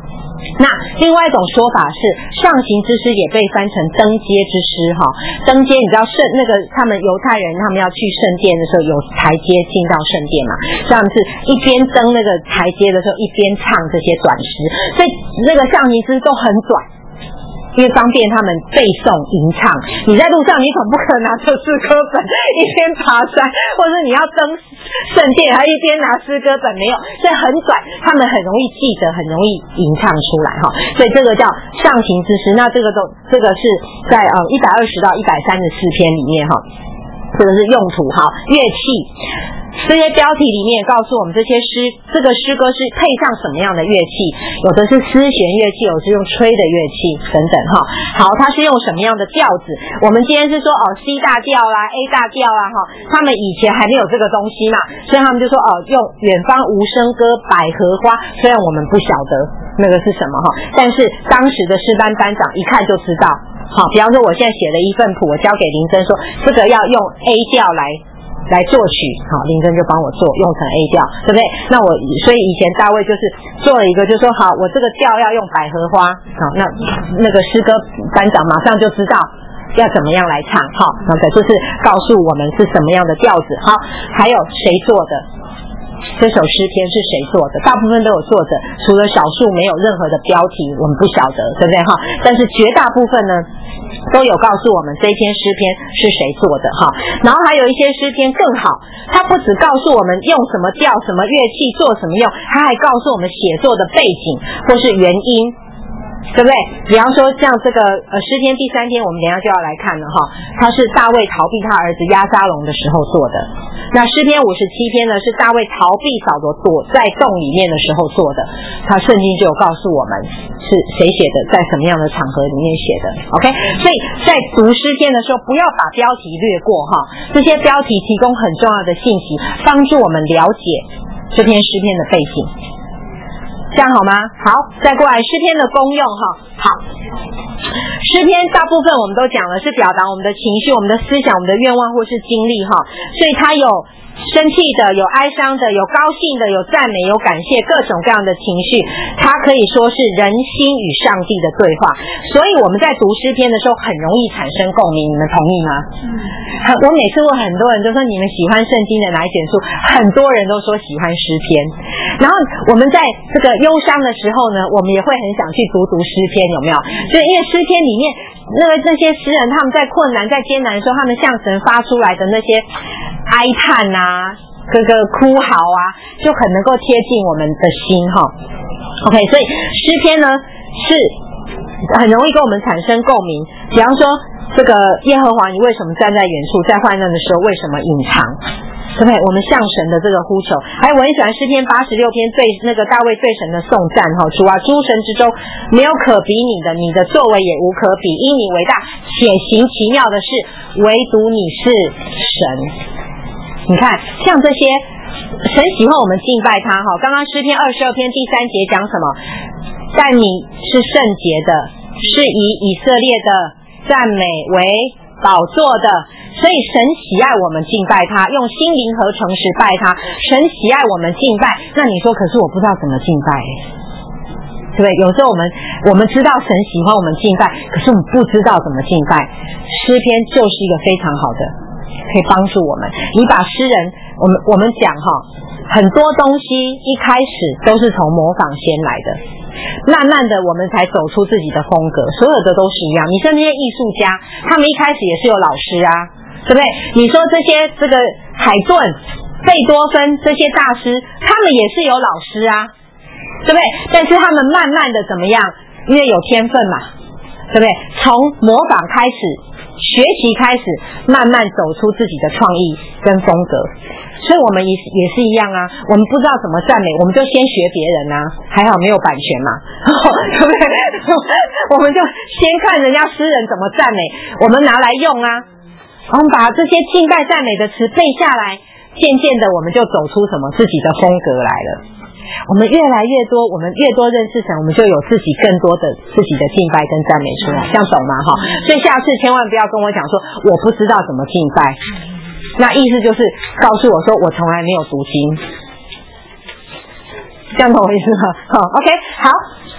那另外一种说法是，上行之诗也被翻成登阶之诗哈。登阶你知道那个他们犹太人他们要去圣殿的时候有台阶进到圣殿嘛，所以他们是一边登那个台阶的时候一边唱这些短诗，所以那个上行之诗都很短。因为方便他们背诵吟唱，你在路上你总不可能拿着诗歌本一边爬山，或者是你要登圣殿还一边拿诗歌本，没有，所以很短，他们很容易记得，很容易吟唱出来哈。所以这个叫上行之诗。那这个是在120到134篇里面哈，这个是用途哈，乐器。这些标题里面也告诉我们这个诗歌是配上什么样的乐器，有的是丝弦乐器，有的是用吹的乐器等等哈。好，它是用什么样的调子？我们今天是说C 大调啦 A 大调啦哈，他们以前还没有这个东西嘛，所以他们就说用远方无声歌百合花，虽然我们不晓得那个是什么哈，但是当时的诗班班长一看就知道。好，比方说我现在写了一份谱，我交给林真说这个要用 A 调来作曲，好，林真就帮我做，用成 A 调，对不对？那所以以前大卫就是做了一个，就说好，我这个调要用百合花，好，那个诗歌班长马上就知道要怎么样来唱，好，那个就是告诉我们是什么样的调子，好，还有谁做的。这首诗篇是谁做的？大部分都有作者，除了少数没有任何的标题，我们不晓得，对不对哈？但是绝大部分呢，都有告诉我们这一篇诗篇是谁做的哈。然后还有一些诗篇更好，它不只告诉我们用什么调、什么乐器做什么用，它还告诉我们写作的背景或是原因。对不对？比方说像这个诗篇第3篇，我们等一下就要来看了哈。它是大卫逃避他儿子押沙龙的时候做的。那诗篇57篇呢，是大卫逃避扫罗躲在洞里面的时候做的。他圣经就有告诉我们是谁写的，在什么样的场合里面写的。OK， 所以在读诗篇的时候，不要把标题略过哈。这些标题提供很重要的信息，帮助我们了解这篇诗篇的背景。这样好吗？好，再过来诗篇的功用哈。好，诗篇大部分我们都讲了是表达我们的情绪、我们的思想、我们的愿望或是经历哈，所以它有生气的，有哀伤的，有高兴的，有赞美，有感谢，各种各样的情绪，它可以说是人心与上帝的对话。所以我们在读诗篇的时候很容易产生共鸣，你们同意吗？我每次问很多人就说你们喜欢圣经的哪一卷书，很多人都说喜欢诗篇。然后我们在这个忧伤的时候呢，我们也会很想去读诗篇，有没有？就是因为诗篇里面那些诗人他们在困难在艰难的时候，他们向神发出来的那些哀叹啊，这个哭嚎啊，就很能够贴近我们的心哈。OK， 所以诗篇呢是很容易跟我们产生共鸣。比方说这个耶和华，你为什么站在远处，在患难的时候为什么隐藏？对不对？我们向神的这个呼求，还有我很喜欢诗篇86篇那个大卫对神的颂赞哈，主啊，诸神之中没有可比你的，你的作为也无可比，因你为大，且行奇妙的事，唯独你是神。你看，像这些神喜欢我们敬拜他哈。刚刚诗篇22篇第3节讲什么？但你是圣洁的，是以以色列的赞美为宝座的。所以神喜爱我们敬拜他，用心灵和诚实拜他。神喜爱我们敬拜，那你说可是我不知道怎么敬拜，对不对？有时候我们知道神喜欢我们敬拜，可是我们不知道怎么敬拜。诗篇就是一个非常好的可以帮助我们。你把诗人我们讲哈，很多东西一开始都是从模仿先来的，慢慢的我们才走出自己的风格，所有的都是一样。你像这些艺术家，他们一开始也是有老师啊，对不对？你说这个海顿、贝多芬这些大师，他们也是有老师啊，对不对？但是他们慢慢的怎么样？因为有天分嘛，对不对？从模仿开始，学习开始，慢慢走出自己的创意跟风格。所以我们也是一样啊，我们不知道怎么赞美，我们就先学别人啊，还好没有版权嘛，对不对？我们就先看人家诗人怎么赞美，我们拿来用啊，我们把这些敬拜赞美的词背下来，渐渐的我们就走出什么自己的风格来了。我们越来越多，我们越多认识神，我们就有自己更多的自己的敬拜跟赞美出来，这样懂吗？哈，所以下次千万不要跟我讲说我不知道怎么敬拜，那意思就是告诉我说我从来没有读经，这样懂我意思吗？好 ，OK， 好。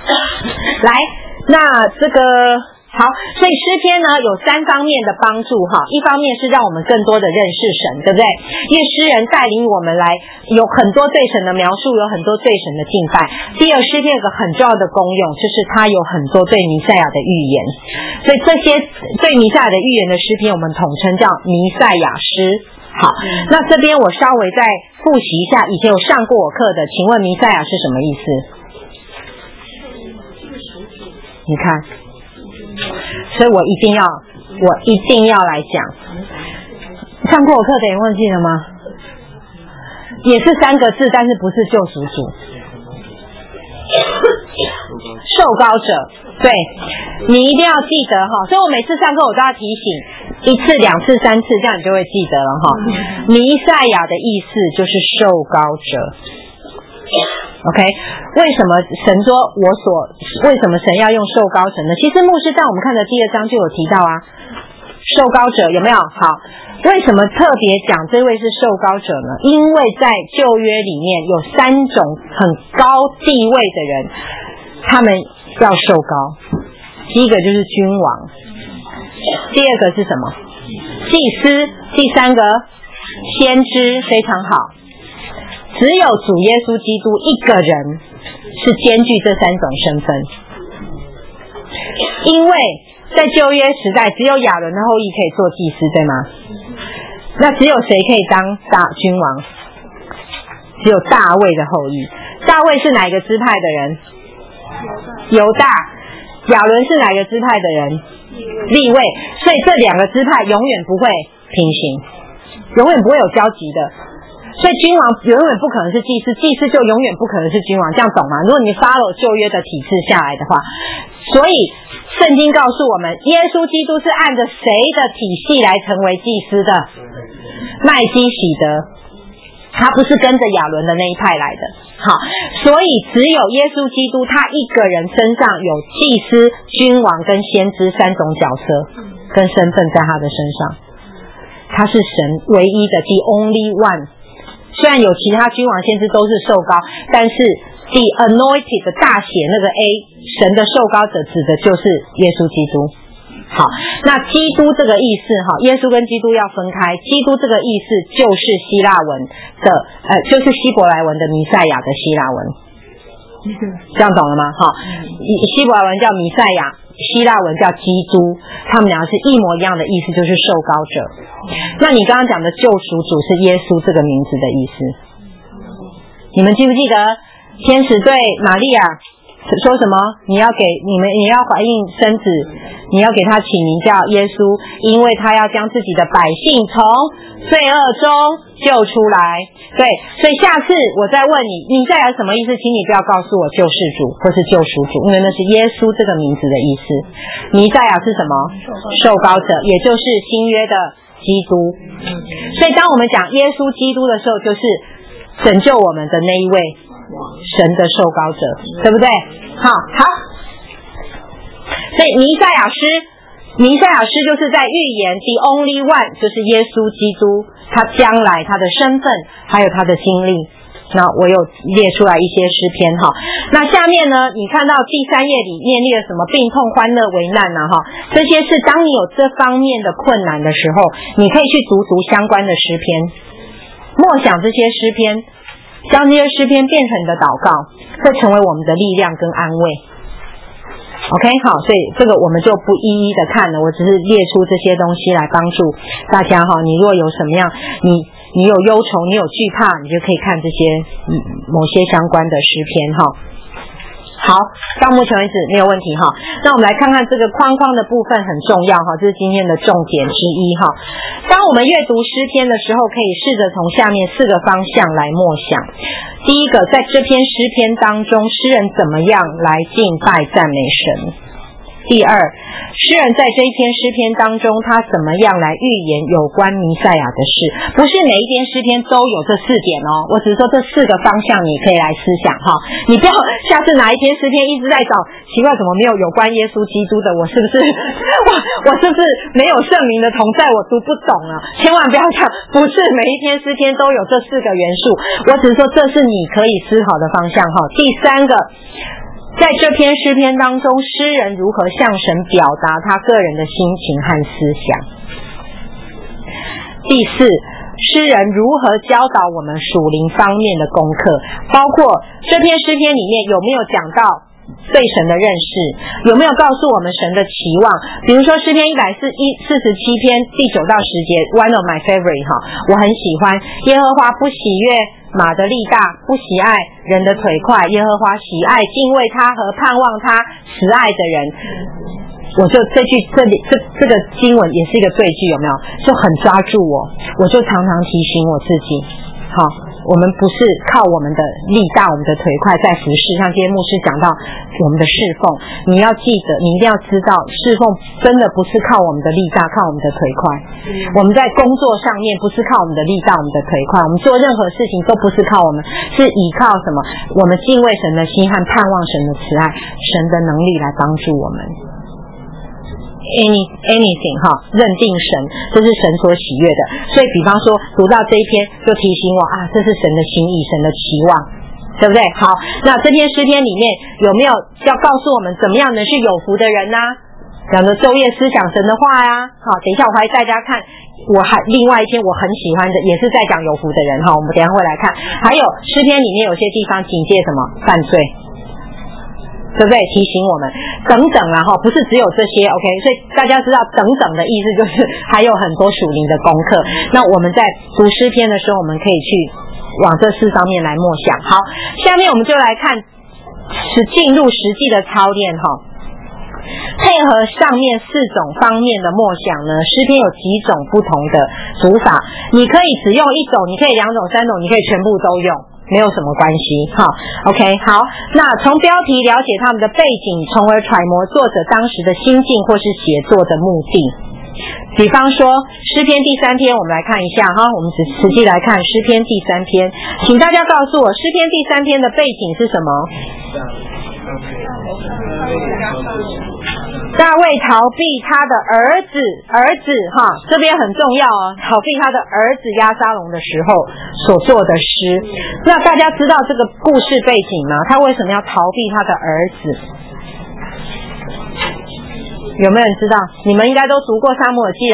来，那这个好，所以诗篇呢有3方面的帮助哈，一方面是让我们更多的认识神，对不对？因为诗人带领我们来有很多对神的描述，有很多对神的敬拜。第二，诗篇有个很重要的功用，就是它有很多对弥赛亚的预言，所以这些对弥赛亚的预言的诗篇，我们统称叫弥赛亚诗。好，那这边我稍微再复习一下，以前有上过我课的，请问弥赛亚是什么意思？你看，所以我一定要来讲。上过我课的人忘记了吗？也是3个字，但是不是救赎主，受膏者。对，你一定要记得哈。所以我每次上课我都要提醒1次、2次、3次，这样你就会记得了哈。弥赛亚的意思就是受膏者。OK， 为什么神说为什么神要用受膏者呢？其实牧师在我们看的第2章就有提到啊，受膏者有没有？好，为什么特别讲这位是受膏者呢？因为在旧约里面有3种很高地位的人，他们要受膏。第一个就是君王，第二个是什么？祭司，第3个先知，非常好。只有主耶稣基督一个人是兼具这3种身份，因为在旧约时代只有亚伦的后裔可以做祭司，对吗？那只有谁可以当大君王？只有大卫的后裔。大卫是哪个支派的人？犹大。亚伦是哪个支派的人？利未。所以这2个支派永远不会平行，永远不会有交集的。所以君王永远不可能是祭司，祭司就永远不可能是君王，这样懂吗？如果你 follow 旧约的体制下来的话，所以圣经告诉我们，耶稣基督是按着谁的体系来成为祭司的？麦基洗德，他不是跟着亚伦的那一派来的。好，所以只有耶稣基督他一个人身上有祭司、君王跟先知3种角色跟身份在他的身上，他是神唯一的 the only one。虽然有其他君王先知都是受膏，但是 the anointed 的大写那个 A 神的受膏者指的就是耶稣基督。好，那基督这个意思哈，耶稣跟基督要分开。基督这个意思就是希腊文的就是希伯来文的弥赛亚的希腊文，这样懂了吗？好，希伯来文叫弥赛亚，希腊文叫基督，他们俩是一模一样的意思，就是受膏者。那你刚刚讲的救赎主是耶稣这个名字的意思，你们记不记得天使对玛利亚说什么？你要怀孕生子，你要给他起名叫耶稣，因为他要将自己的百姓从罪恶中救出来。对，所以下次我再问你，弥赛亚什么意思？请你不要告诉我救世主或是救赎主，因为那是耶稣这个名字的意思。弥赛亚是什么？受膏者，也就是新约的基督。所以当我们讲耶稣基督的时候，就是拯救我们的那一位神的受膏者，对不对？好，所以弥赛亚诗就是在预言 the only one， 就是耶稣基督他将来他的身份还有他的经历。那我有列出来一些诗篇哈。那下面呢，你看到第3页里面列了什么病痛、欢乐、危难哈，这些是当你有这方面的困难的时候，你可以去读相关的诗篇，默想这些诗篇，将这些诗篇变成你的祷告，会成为我们的力量跟安慰。OK， 好，所以这个我们就不一一的看了，我只是列出这些东西来帮助大家哈。你如果有什么样，你有忧愁，你有惧怕，你就可以看这些某些相关的诗篇哈。好，到目前为止没有问题哈。那我们来看看这个框框的部分很重要哈，这是今天的重点之一哈。当我们阅读诗篇的时候，可以试着从下面4个方向来默想。第一个，在这篇诗篇当中，诗人怎么样来敬拜赞美神？第二，诗人在这一篇诗篇当中，他怎么样来预言有关弥赛亚的事？不是每一篇诗篇都有这4点哦，我只是说这4个方向你可以来思想哈。你不要下次哪一篇诗篇一直在找奇怪怎么没有关耶稣基督的，我是不是没有圣灵的同在，我读不懂了？千万不要想，不是每一篇诗篇都有这4个元素，我只是说这是你可以思考的方向哈。第三个， 在这篇诗篇当中，诗人如何向神表达他个人的心情和思想。第四，诗人如何教导我们属灵方面的功课，包括这篇诗篇里面有没有讲到对神的认识，有没有告诉我们神的期望。比如说诗篇147篇第9到10节 One of my favorite 我很喜欢，耶和华不喜悦马的力大，不喜爱人的腿快，耶和华喜爱敬畏他和盼望他慈爱的人。我就这个经文也是一个对句，有没有？就很抓住我就常常提醒我自己，我们不是靠我们的力大，我们的腿快在服侍。像今天牧师讲到我们的侍奉，你要记得，你一定要知道，侍奉真的不是靠我们的力大，靠我们的腿快。我们在工作上面不是靠我们的力大，我们的腿快。我们做任何事情都不是靠我们，是依靠什么？我们敬畏神的心和盼望神的慈爱，神的能力来帮助我们。anything 认定神，这是神所喜悦的。所以比方说读到这一篇就提醒我这是神的心意，神的期望，对不对？好，那这篇诗篇里面有没有要告诉我们怎么样能是有福的人呢？讲的昼夜思想神的话呀。好，等一下我还带大家看另外一篇我很喜欢的，也是在讲有福的人。我们等一下会来看。还有诗篇里面有些地方警戒什么犯罪，对不对？提醒我们等等不是只有这些 OK， 所以大家知道等等的意思就是还有很多属灵的功课。那我们在读诗篇的时候，我们可以去往这4方面来默想。好，下面我们就来看进入实际的操练配合上面4种方面的默想呢，诗篇有几种不同的读法，你可以只用1种，你可以2种、3种，你可以全部都用，没有什么关系。OK， 好，那从标题了解他们的背景，从而揣摩作者当时的心境或是写作的目的。比方说诗篇第3篇，我们来看一下我们实际来看诗篇第3篇，请大家告诉我诗篇第3篇的背景是什么？大卫逃避他的儿子这边很重要逃避他的儿子押沙龙的时候所做的诗。那大家知道这个故事背景吗？他为什么要逃避他的儿子？有没有人知道？你们应该都读过撒母耳记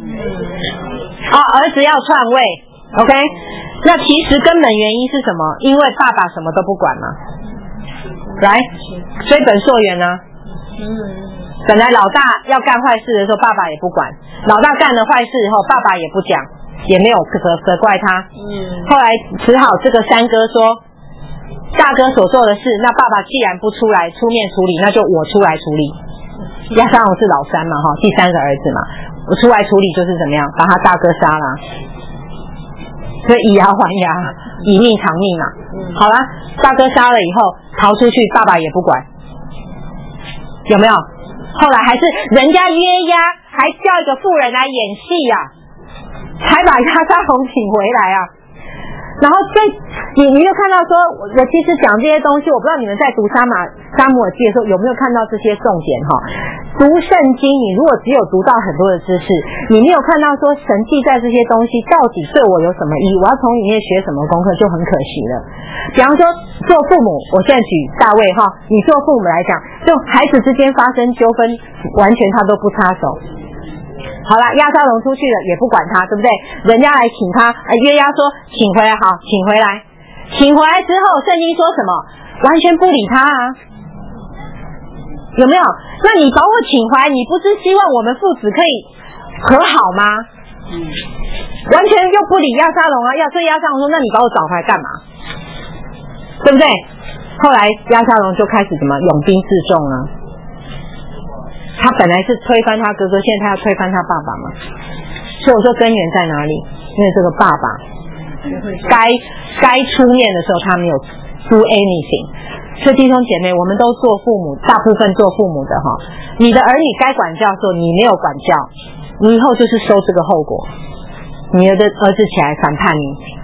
儿子要篡位 OK， 那其实根本原因是什么？因为爸爸什么都不管嘛，来追本溯源呢。本来老大要干坏事的时候，爸爸也不管；老大干了坏事以后，爸爸也不讲，也没有责怪他。后来只好这个三哥说，大哥所做的事，那爸爸既然不出来出面处理，那就我出来处理。押沙龙是老三嘛，第3个儿子嘛，我出来处理就是怎么样，把他大哥杀了，所以以牙还牙，以命偿命嘛。好了，大哥杀了以后逃出去，爸爸也不管，有没有？后来还是人家约押，还叫一个妇人来演戏才把押沙龙请回来然后你又看到说，我其实讲这些东西，我不知道你们在读撒母耳记的时候有没有看到这些重点读圣经，你如果只有读到很多的知识，你没有看到说神记在这些东西到底对我有什么意义，我要从里面学什么功课，就很可惜了。比方说做父母，我现在举大卫你做父母来讲，就孩子之间发生纠纷，完全他都不插手。好了，押沙龙出去了也不管他，对不对？人家来请他，约押说请回来，好，请回来。请回来之后，圣经说什么？完全不理他有没有？那你把我请回来，你不是希望我们父子可以和好吗？完全又不理押沙龙所以押沙龙说，那你把我找回来干嘛？对不对？后来押沙龙就开始怎么拥兵自重他本来是推翻他哥哥，现在他要推翻他爸爸嘛。所以我说根源在哪里？因为这个爸爸该出面的时候他没有 do anything。所以弟兄姐妹，我们都做父母，大部分做父母的你的儿女该管教的时候你没有管教，你以后就是收这个后果。你的儿子起来反叛你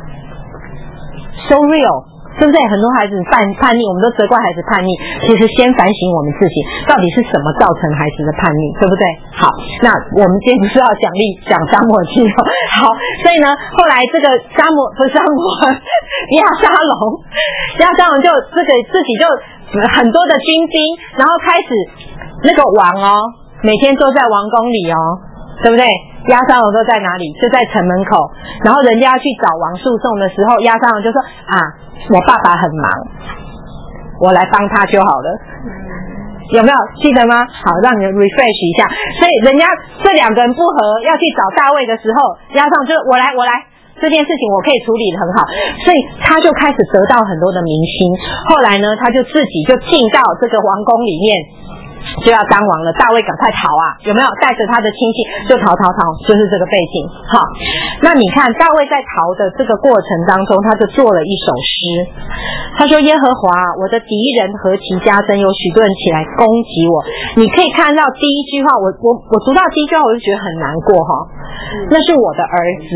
so real，对不对？很多孩子叛逆，我们都责怪孩子叛逆，其实先反省我们自己，到底是什么造成孩子的叛逆，对不对？好，那我们今天不是要讲撒母耳记好，所以呢，后来这个押沙龙就这个自己就很多的军兵，然后开始那个王每天都在王宫里对不对？押沙龙都在哪里？就在城门口。然后人家要去找王诉讼的时候，押沙龙就说我爸爸很忙，我来帮他就好了。有没有记得吗？好，让你 refresh 一下。所以人家这两个人不合，要去找大卫的时候，押沙龙就我来，这件事情我可以处理得很好，所以他就开始得到很多的民心。后来呢，他就自己就进到这个王宫里面，就要当王了。大卫赶快逃有没有？带着他的亲戚就逃，就是这个背景。好，那你看大卫在逃的这个过程当中，他就做了一首诗。他说：耶和华，我的敌人何其加增，有许多人起来攻击我。你可以看到第一句话，我读到第一句话我就觉得很难过那是我的儿子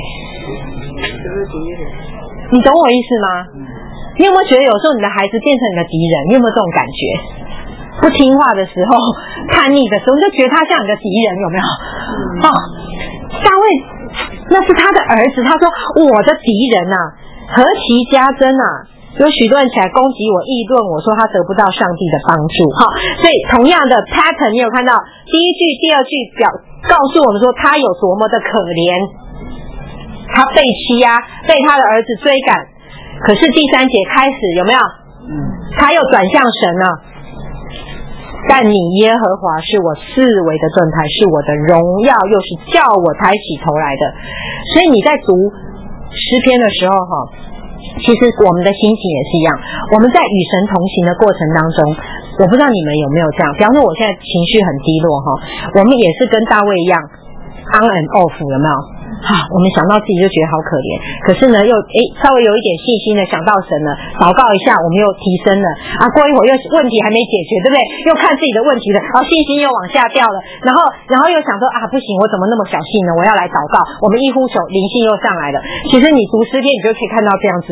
你懂我意思吗？你有没有觉得有时候你的孩子变成你的敌人？你有没有这种感觉？不听话的时候，叛逆的时候，你就觉得他像你的敌人，有没有？大卫那是他的儿子，他说我的敌人何其加增有许多人起来攻击我，议论我说他得不到上帝的帮助。所以同样的 pattern 你有看到第一句第二句告诉我们说他有多么的可怜，他被欺压，被他的儿子追赶。可是第三节开始有没有他又转向神但你耶和华是我四围的盾牌，是我的荣耀，又是叫我抬起头来的。所以你在读诗篇的时候其实我们的心情也是一样，我们在与神同行的过程当中，我不知道你们有没有这样，比方说我现在情绪很低落我们也是跟大卫一样 on and off， 有没有我们想到自己就觉得好可怜，可是呢又稍微有一点信心的想到神了，祷告一下我们又提升了过一会儿又问题还没解决，对不对？又看自己的问题了，信心又往下掉了，然后又想说不行，我怎么那么小性呢？我要来祷告，我们一呼求灵性又上来了。其实你读诗篇你就可以看到这样子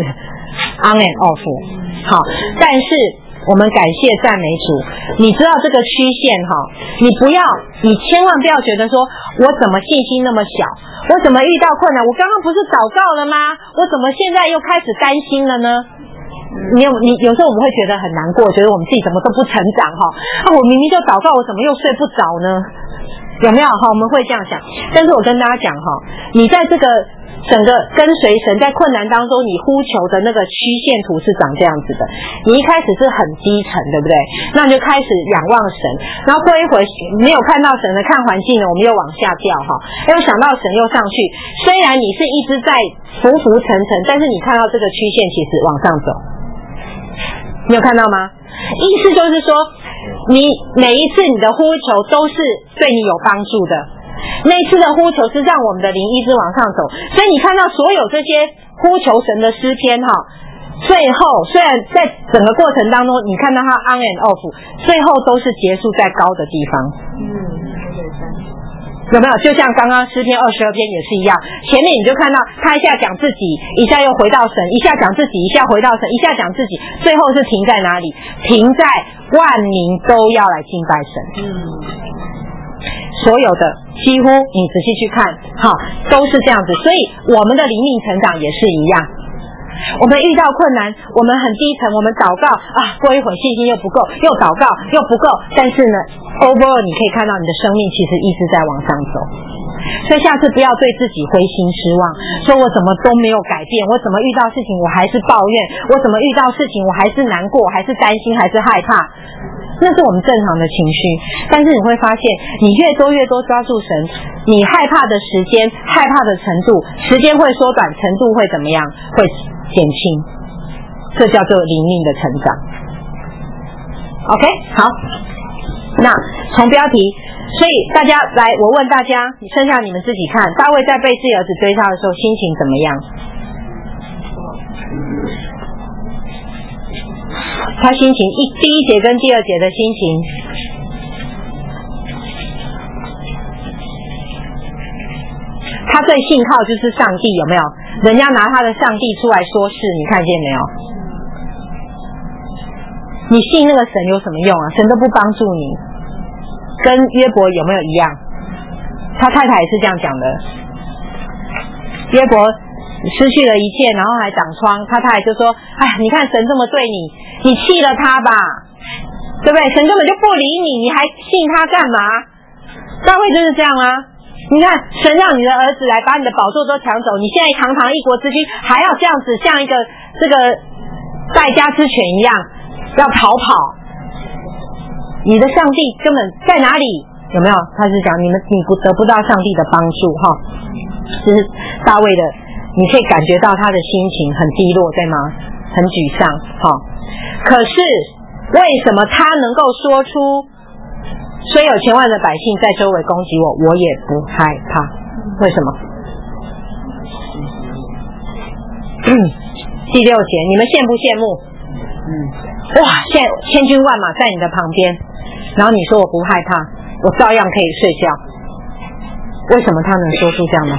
on and off。 好，但是我们感谢赞美主，你知道这个曲线你千万不要觉得说我怎么信心那么小，我怎么遇到困难，我刚刚不是祷告了吗？我怎么现在又开始担心了呢？你有时候我们会觉得很难过，觉得我们自己怎么都不成长我明明就祷告，我怎么又睡不着呢？有没有我们会这样想。但是我跟大家讲你在这个整个跟随神在困难当中，你呼求的那个曲线图是长这样子的。你一开始是很低沉，对不对？那你就开始仰望神，然后过一会没有看到神了，看环境了，我们又往下掉又想到神又上去。虽然你是一直在浮浮沉沉，但是你看到这个曲线其实往上走，你有看到吗？意思就是说你每一次你的呼求都是对你有帮助的，那一次的呼求是让我们的灵一直往上走。所以你看到所有这些呼求神的诗篇最后虽然在整个过程当中你看到它 on and off， 最后都是结束在高的地方。有没有？就像刚刚诗篇22篇也是一样，前面你就看到他一下讲自己，一下又回到神，一下讲自己，一下回到神，一下讲自己，最后是停在哪里？停在万民都要来敬拜神。所有的几乎你仔细去看都是这样子。所以我们的灵命成长也是一样，我们遇到困难，我们很低沉，我们祷告过一会儿信心又不够，又祷告又不够，但是呢 overall 你可以看到你的生命其实一直在往上走。所以下次不要对自己灰心失望，说我怎么都没有改变，我怎么遇到事情我还是抱怨，我怎么遇到事情我还是难过，还是担心，还是害怕，那是我们正常的情绪。但是你会发现你越多抓住神，你害怕的时间，害怕的程度，时间会缩短，程度会怎么样？会减轻。这叫做灵命的成长。 OK， 好，那从标题，所以大家来，我问大家，剩下你们自己看，大卫在被自己儿子追杀的时候心情怎么样？他心情第一节跟第二节的心情，他最信靠就是上帝，有没有？人家拿他的上帝出来说事，你看见没有？你信那个神有什么用啊？神都不帮助你。跟约伯有没有一样？他太太也是这样讲的。约伯失去了一切，然后还长疮，他太太就说：“哎，你看神这么对你， 你气了他吧，对不对？神根本就不理你，你还信他干嘛？大卫就是这样啊！你看，神让你的儿子来把你的宝座都抢走，你现在堂堂一国之君，还要这样子像一个这个败家之犬一样要逃跑。你的上帝根本在哪里？有没有？他是讲你得不到上帝的帮助哈。这是大卫的，你可以感觉到他的心情很低落，对吗？很沮丧哈。可是为什么他能够说出虽有千万的百姓在周围攻击我，我也不害怕？为什么？第6节，你们羡不羡慕？哇，现在千军万马在你的旁边，然后你说我不害怕，我照样可以睡觉。为什么他能说出这样的话？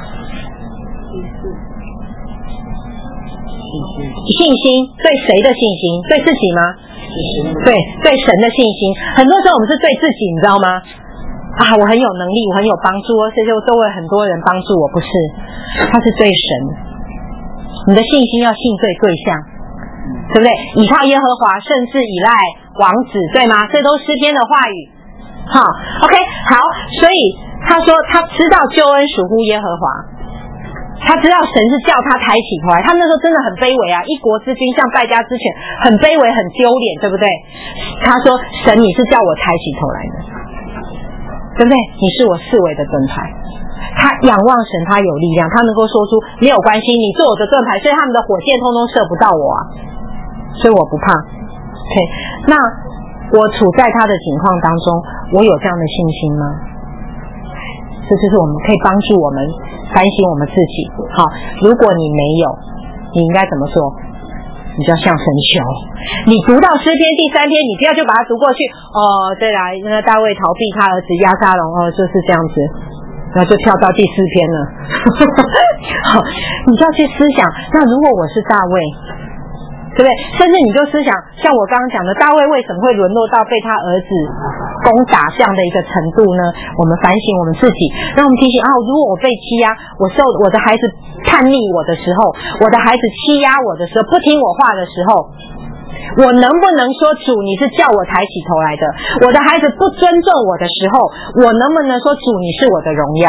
信心，对谁的信心？对自己吗？对神的信心。很多时候我们是对自己，你知道吗？我很有能力，我很有帮助，所以就周围很多人帮助我，不是，他是对神。你的信心要信对对象，对不对？倚靠耶和华，甚至依赖王子，对吗？这都诗篇的话语。好 ，OK， 好，所以他说他知道救恩属乎耶和华，他知道神是叫他抬起头来。他那时候真的很卑微啊，一国之君像败家之犬，很卑微，很丢脸，对不对？他说神，你是叫我抬起头来的，对不对？你是我四围的盾牌。他仰望神，他有力量，他能够说出没有关系，你做我的盾牌，所以他们的火箭通通射不到我啊，所以我不怕。OK， 那我处在他的情况当中，我有这样的信心吗？这就是我们可以帮助我们反省我们自己。好，如果你没有，你应该怎么做？你就要向神求。你读到诗篇第3篇，你不要就把它读过去。对啦，那大卫逃避他儿子押沙龙，就是这样子，然后就跳到第4篇了。好，你就要去思想，那如果我是大卫，对不对？甚至你就思想，像我刚刚讲的，大卫为什么会沦落到被他儿子攻打这样的一个程度呢？我们反省我们自己，让我们提醒如果我被欺压，我的孩子叛逆我的时候，我的孩子欺压我的时候，不听我话的时候，我能不能说主，你是叫我抬起头来的？我的孩子不尊重我的时候，我能不能说主，你是我的荣耀？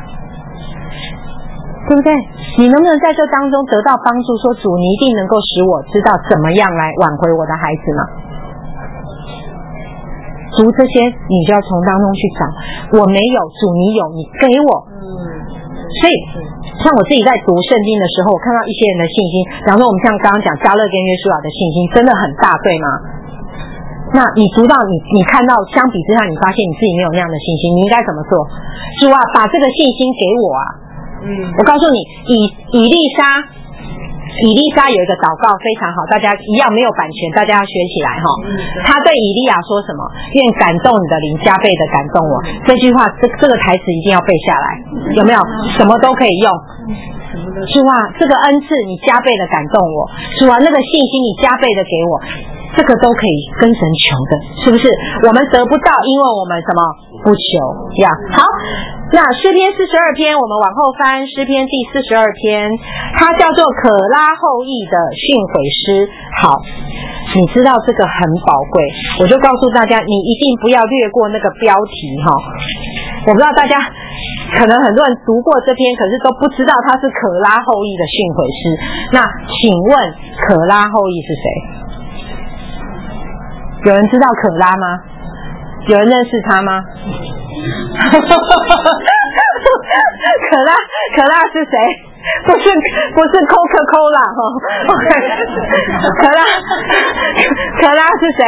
对不对？你能不能在这当中得到帮助？说主，你一定能够使我知道怎么样来挽回我的孩子吗？主，这些你就要从当中去找。我没有，主你有，你给我。所以像我自己在读圣经的时候，我看到一些人的信心，然后我们像刚刚讲加勒跟约书亚的信心真的很大，对吗？那你读到你看到相比之下，你发现你自己没有那样的信心，你应该怎么做？主啊，把这个信心给我啊！我告诉你，以利沙有一个祷告非常好，大家一样没有版权，大家要学起来哈。他对以利亚说什么？愿感动你的灵加倍的感动我。这句话，这个台词一定要背下来，有没有？什么都可以用。主啊，这个恩赐你加倍的感动我。主啊，那个信心你加倍的给我。这个都可以跟神求的，是不是？我们得不到，因为我们什么不求呀？好，那诗篇42篇，我们往后翻，诗篇第42篇，它叫做可拉后裔的训诲诗。好，你知道这个很宝贵，我就告诉大家，你一定不要略过那个标题哈。我不知道大家可能很多人读过这篇，可是都不知道它是可拉后裔的训诲诗。那请问可拉后裔是谁？有人知道可拉吗？有人认识他吗？可拉是谁？不是 Coca-Cola 哈。可拉是谁？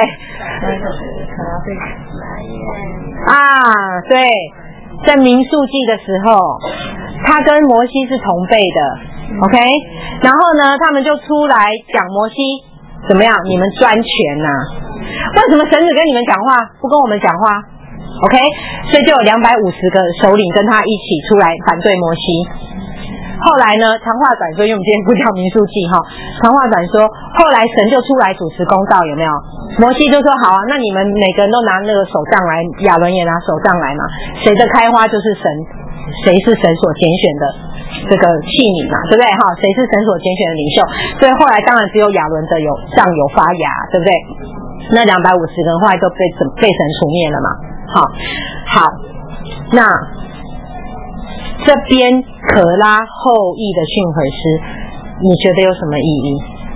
对，在民数记的时候，他跟摩西是同辈的 ，OK。然后呢，他们就出来讲摩西怎么样？你们专权呐？为什么神只跟你们讲话，不跟我们讲话 ？OK， 所以就有250个首领跟他一起出来反对摩西。后来呢，长话短说，因为我们今天不叫民数记哈，长话短说，后来神就出来主持公道，有没有？摩西就说好啊，那你们每个人都拿那个手杖来，亚伦也拿手杖来嘛，谁的开花就是神，谁是神所拣选的。 这个器皿嘛，对不对？谁是神所拣选的领袖？所以后来当然只有亚伦的杖有发芽，对不对？那250个人后来都被神除灭了嘛。好，那这边可拉后裔的训诲诗，你觉得有什么意义？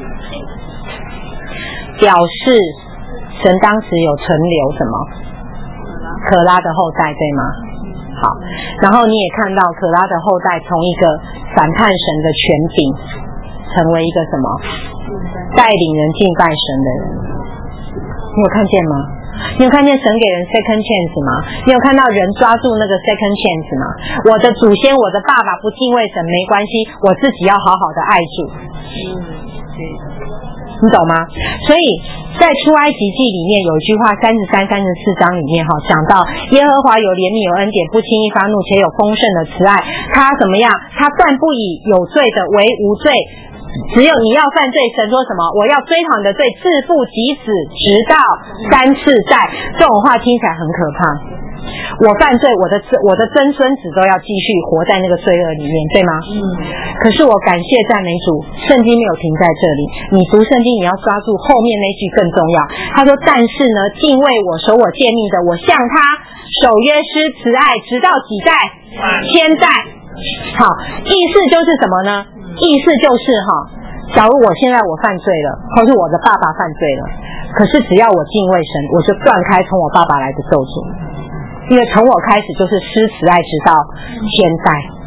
表示神当时有存留什么？可拉的后代，对吗？好，然后你也看到可拉的后代从一个反叛神的权柄，成为一个什么？带领人敬拜神的人。你有看见吗？你有看见神给人 second chance 吗？你有看到人抓住那个 second chance 吗？我的祖先，我的爸爸不敬畏神没关系，我自己要好好的爱主。你懂吗？所以在出埃及记里面有一句话，33、34章里面讲到耶和华有怜悯有恩典，不轻易发怒，且有丰盛的慈爱。他怎么样？他断不以有罪的为无罪。只有你要犯罪，神说什么？我要追讨你的罪，自负及死，直到3次债。这种话听起来很可怕。我犯罪，我的曾孙子都要继续活在那个罪恶里面，对吗？可是我感谢赞美主，圣经没有停在这里。你读圣经，你要抓住后面那句更重要。他说：“但是呢，敬畏我、守我诫命的，我向他守约施慈爱，直到几代？1000代。”好，意思就是什么呢？意思就是假如我现在我犯罪了，或是我的爸爸犯罪了，可是只要我敬畏神，我就断开从我爸爸来的咒诅，因为从我开始就是施慈爱直到1000代。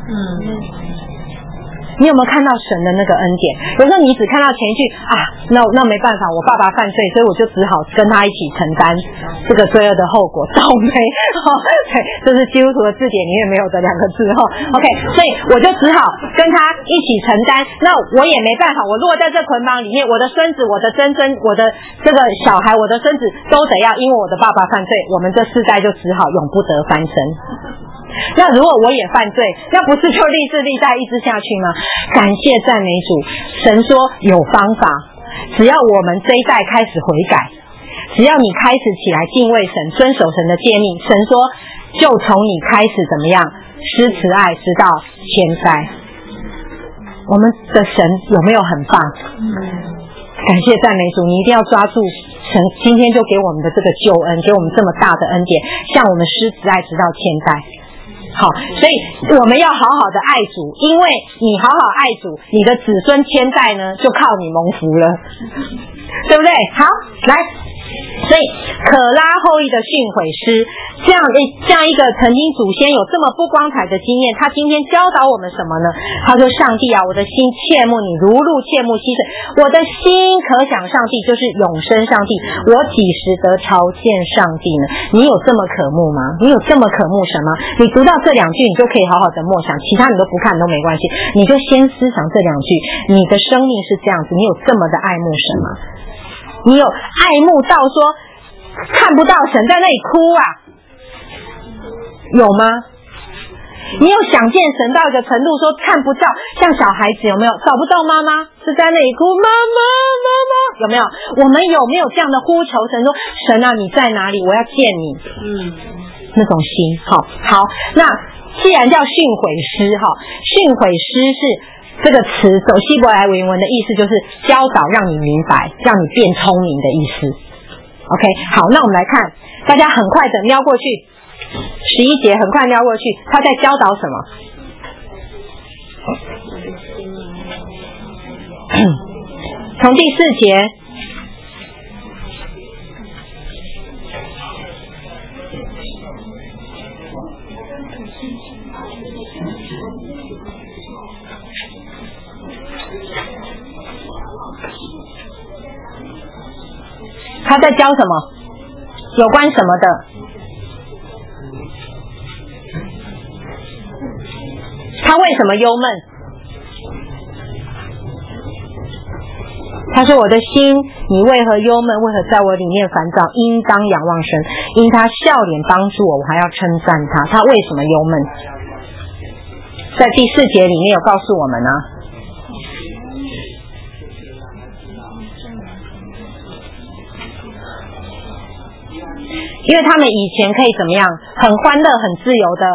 你有没有看到神的那个恩典？有时候你只看到前一句那没办法，我爸爸犯罪，所以我就只好跟他一起承担这个罪恶的后果，倒霉。对，这是基督徒的字典里面没有的2个字OK， 所以我就只好跟他一起承担。那我也没办法，我落在这捆绑里面，我的孙子、我的曾孙、我的这个小孩、我的孙子都得要因为我的爸爸犯罪，我们这世代就只好永不得翻身。那如果我也犯罪，那不是就历世历代一直下去吗？感谢赞美主，神说有方法，只要我们这一代开始悔改，只要你开始起来敬畏神，遵守神的诫命，神说就从你开始怎么样施慈爱，直到1000代。我们的神有没有很棒？感谢赞美主，你一定要抓住神今天就给我们的这个救恩，给我们这么大的恩典，向我们施慈爱直到1000代。好，所以我们要好好的爱主，因为你好好爱主，你的子孙1000代呢就靠你蒙福了，对不对？好，来，所以可拉后裔的训诲诗，这样一个曾经祖先有这么不光彩的经验，他今天教导我们什么呢？他说：上帝啊，我的心切慕你，如鹿切慕溪水，我的心可想上帝，就是永生上帝，我几时得朝见上帝呢？你有这么渴慕吗？你有这么渴慕神吗？你读到这2句，你就可以好好的默想，其他你都不看都没关系，你就先思想这2句，你的生命是这样子，你有这么的爱慕神吗？你有爱慕到说看不到神在那里哭有吗？你有想见神到一个程度说看不到，像小孩子有没有找不到妈妈是在那里哭，妈妈妈妈，有没有？我们有没有这样的呼求神说神啊你在哪里，我要见你？那种心。好，那既然叫训诲诗训诲诗是这个词走希伯来原文的意思就是教导，让你明白，让你变聪明的意思。OK， 好，那我们来看，大家很快的瞄过去11节，很快瞄过去，他在教导什么？从第4节，他在教什么？有关什么的？他为什么忧闷？他说：我的心，你为何忧闷？为何在我里面烦躁？应当仰望神，因他笑脸帮助我，我还要称赞他。他为什么忧闷？在第4节里面有告诉我们因为他们以前可以怎么样，很欢乐很自由的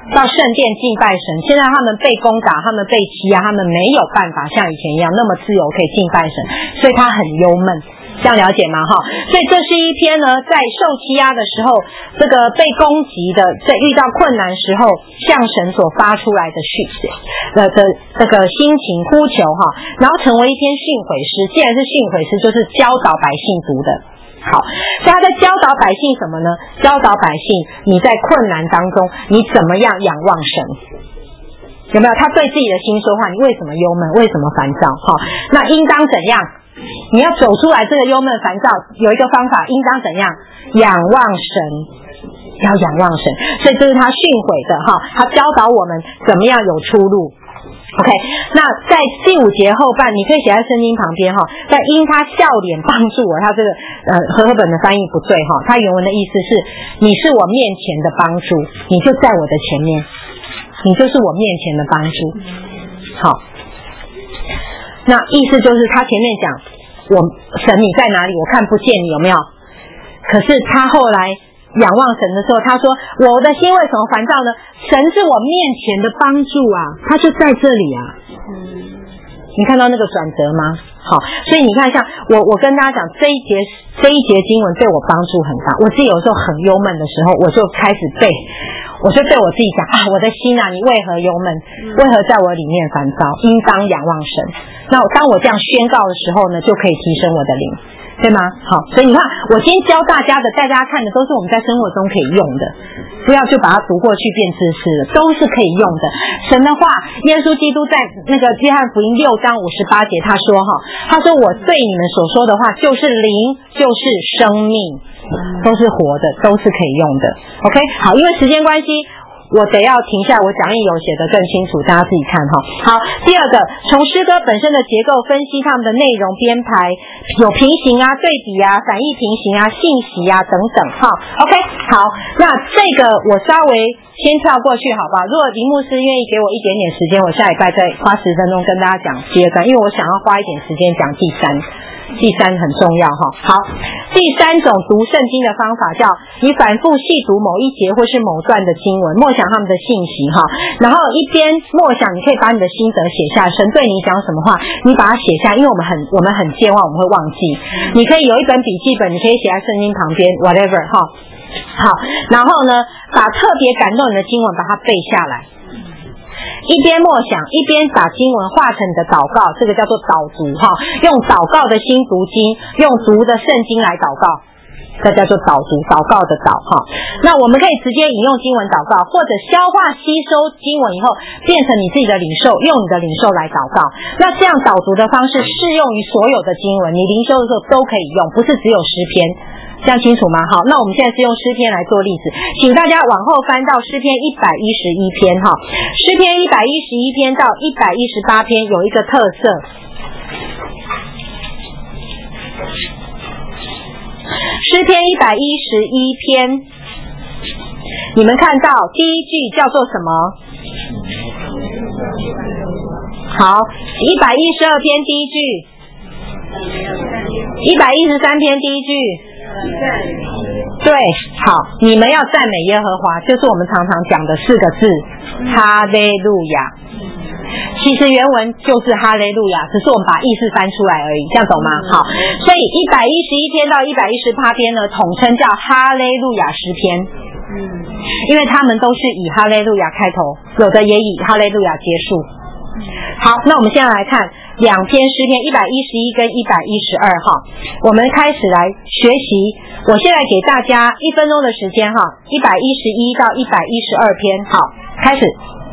到圣殿敬拜神。现在他们被攻打，他们被欺压，他们没有办法像以前一样那么自由可以敬拜神，所以他很忧闷。这样了解吗？所以这是一篇呢，在受欺压的时候，这个被攻击的，在遇到困难时候，向神所发出来的这个心情呼求然后成为一篇训诲诗。既然是训诲诗，就是教导百姓读的。好，所以他在教导百姓什么呢？教导百姓你在困难当中，你怎么样仰望神？有没有？他对自己的心说话，你为什么忧闷？为什么烦躁？那应当怎样？你要走出来这个忧闷烦躁，有一个方法，应当怎样？仰望神，要仰望神。所以这是他训诲的他教导我们怎么样有出路。OK， 那在第5节后半，你可以写在圣经旁边但因他笑脸帮助我，他这个和合本的翻译不对他原文的意思是，你是我面前的帮助，你就在我的前面，你就是我面前的帮助。好，那意思就是他前面讲神你在哪里，我看不见你，有没有？可是他后来仰望神的时候，他说我的心为什么烦躁呢？神是我面前的帮助啊，他就在这里啊。你看到那个转折吗？好，所以你看像我跟大家讲这一节经文对我帮助很大。我自己有时候很忧闷的时候，我就开始我就对我自己讲我的心啊，你为何忧闷？为何在我里面烦躁？应当仰望神。那当我这样宣告的时候呢，就可以提升我的灵，对吗？好，所以你看我今天教大家的，带大家看的都是我们在生活中可以用的，不要就把它读过去变知识了，都是可以用的。神的话，耶稣基督在那个约翰福音6章58节他说我对你们所说的话就是灵，就是生命，都是活的，都是可以用的。 OK， 好，因为时间关系我得要停下，我讲义有写得更清楚，大家自己看好，第二个，从诗歌本身的结构分析他们的内容编排，有平行对比反义平行信息等等OK， 好，那这个我稍微先跳过去好不好？如果林牧师愿意给我一点点时间，我下礼拜再花10分钟跟大家讲第二段，因为我想要花一点时间讲第三很重要好，第3种读圣经的方法叫你反复细读某一节或是某段的经文，默想他们的信息然后一边默想，你可以把你的心得写下，神对你讲什么话你把它写下，因为我们很健忘，我们会忘记。你可以有一本笔记本，你可以写在圣经旁边 whatever 好，然后呢把特别感动你的经文把它背下来，一边默想一边把经文化成你的祷告，这个叫做导读用祷告的心读经，用读的圣经来祷告，这叫做导读，祷告的祷那我们可以直接引用经文祷告，或者消化吸收经文以后变成你自己的领受，用你的领受来祷告。那这样导读的方式适用于所有的经文，你灵修的时候都可以用，不是只有诗篇，这样清楚吗？好，那我们现在是用诗篇来做例子，请大家往后翻到诗篇111篇诗篇111篇到118篇有一个特色，诗篇111篇你们看到第一句叫做什么？好，112篇第一句，113篇第一句，对，好，你们要赞美耶和华，就是我们常常讲的4个字，哈利路亚。其实原文就是哈利路亚，只是我们把意思翻出来而已，这样懂吗？好，所以111篇到118篇呢，统称叫哈利路亚诗篇，因为他们都是以哈利路亚开头，有的也以哈利路亚结束。好，那我们现在来看2篇诗篇111跟112我们开始来学习。我现在给大家1分钟的时间111到112篇，好，开始。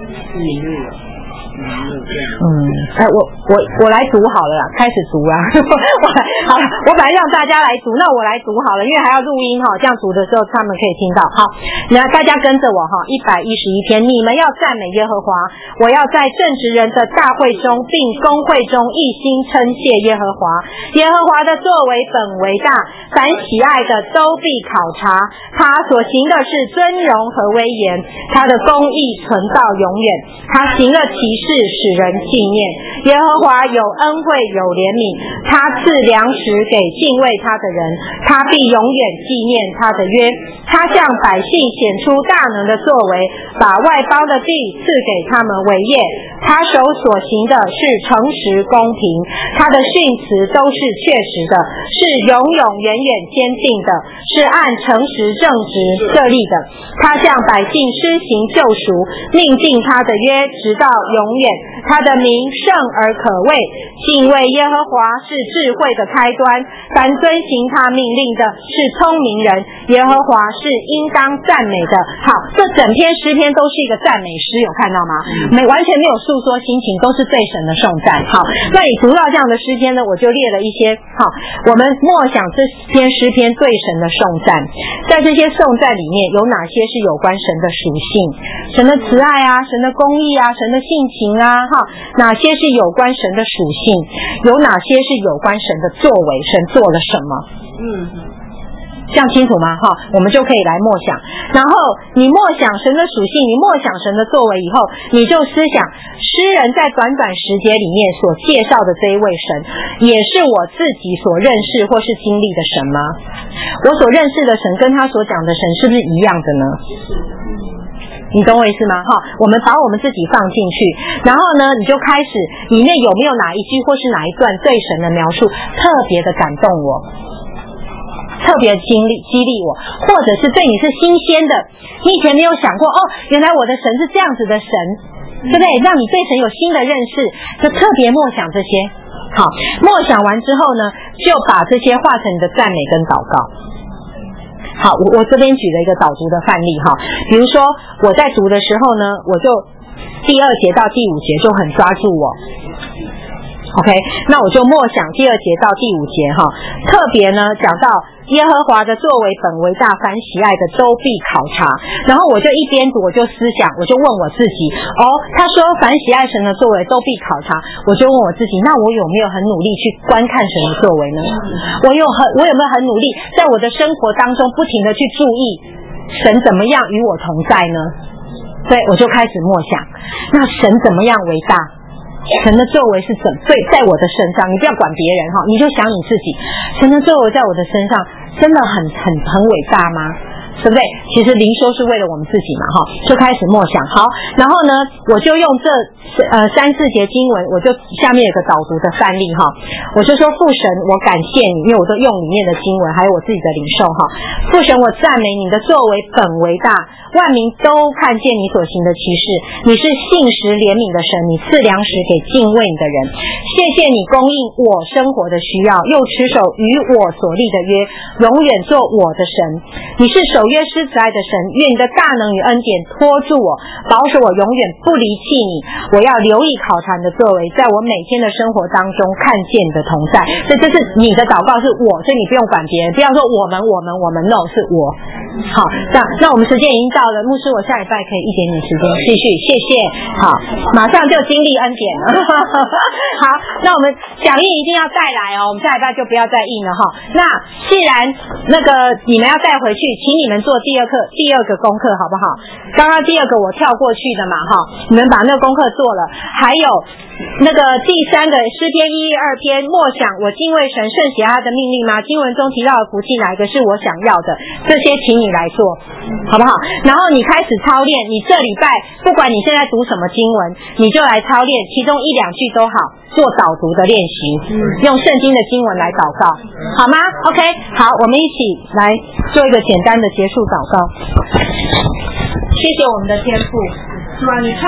我来读好了啦，开始读啊！好，我本来让大家来读，那我来读好了，因为还要录音这样读的时候他们可以听到。好，那大家跟着我111篇，你们要赞美耶和华，我要在正直人的大会中并公会中一心称谢耶和华。耶和华的作为本为大，凡喜爱的都必考察，他所行的是尊荣和威严，他的公义存到永远，他行了奇事使人纪念。 耶和华有恩惠有怜悯，他赐粮食给敬畏他的人，他必永远纪念他的约。他向百姓显出大能的作为，把外邦的地赐给他们为业。他手所行的是诚实公平，他的训词都是确实的，是永永远远坚定的，是按诚实正直设立的。他向百姓施行救赎，命定他的约直到永远。他的名圣而可畏，敬畏耶和华是智慧的开端，凡遵行他命令的是聪明人，耶和华是应当赞美的。好，这整篇诗篇都是一个赞美诗，有看到吗？完全没有诉说心情，都是对神的颂赞。好，那你读到这样的诗篇呢，我就列了一些。好，我们默想这篇诗篇对神的颂赞，在这些颂赞里面有哪些是有关神的属性，神的慈爱啊，神的公义啊，神的性情啊，哪些是有关神的属性，有哪些是有关神的作为，神做了什么。这样清楚吗？我们就可以来默想。然后你默想神的属性，你默想神的作为以后，你就思想诗人在短短时节里面所介绍的这一位神，也是我自己所认识或是经历的神吗？我所认识的神跟他所讲的神是不是一样的呢？你懂我意思吗？我们把我们自己放进去，然后呢，你就开始里面有没有哪一句或是哪一段对神的描述特别的感动我，特别激励我，或者是对你是新鲜的，你以前没有想过，原来我的神是这样子的神，对不对？让你对神有新的认识，就特别默想这些。好，默想完之后呢，就把这些化成你的赞美跟祷告。好，我这边举了一个导读的范例比如说我在读的时候呢，我就第2节到第5节就很抓住我。OK， 那我就默想第2节到第5节特别呢讲到耶和华的作为本为大，凡喜爱的都必考察。然后我就一边读，我就思想，我就问我自己，他说凡喜爱神的作为都必考察，我就问我自己，那我有没有很努力去观看神的作为呢？我有没有很努力在我的生活当中不停的去注意神怎么样与我同在呢？所以我就开始默想，那神怎么样为大，神的作为是在我的身上，你不要管别人你就想你自己，神的作为在我的身上真的很伟大吗？对不对？其实灵修是为了我们自己嘛就开始默想。好，然后呢，我就用这3-4节经文，我就下面有个导读的范例我就说父神，我感谢你，因为我都用里面的经文，还有我自己的领受父神，我赞美你的作为本为大，万民都看见你所行的奇事，你是信实怜悯的神，你赐粮食给敬畏你的人。谢谢你供应我生活的需要，又持守与我所立的约，永远做我的神。你是守约施慈爱的神，愿你的大能与恩典托住我，保守我永远不离弃你。我要留意考察你的作为，在我每天的生活当中看见你的同在。所以这是你的祷告，是我，所以你不用管别人，不要说我们 no， 是我。好，那我们时间已经到了，牧师我下礼拜可以一点点时间继续，谢谢。好，马上就经历恩典了。好，那我们讲义一定要带来我们下礼拜就不要再印了那既然那个你们要带回去，请你们做第二个功课好不好？刚刚第2个我跳过去的嘛你们把那个功课做了。还有那个第3个诗篇112篇，默想我敬畏神，圣喜爱他的命令吗？经文中提到的福气哪一个是我想要的？这些请你来做，好不好？然后你开始操练，你这礼拜不管你现在读什么经文，你就来操练，其中1-2句都好，做导读的练习，用圣经的经文来祷告，好吗 ？OK， 好，我们一起来做一个简单的结束祷告。谢谢我们的天父，主啊，你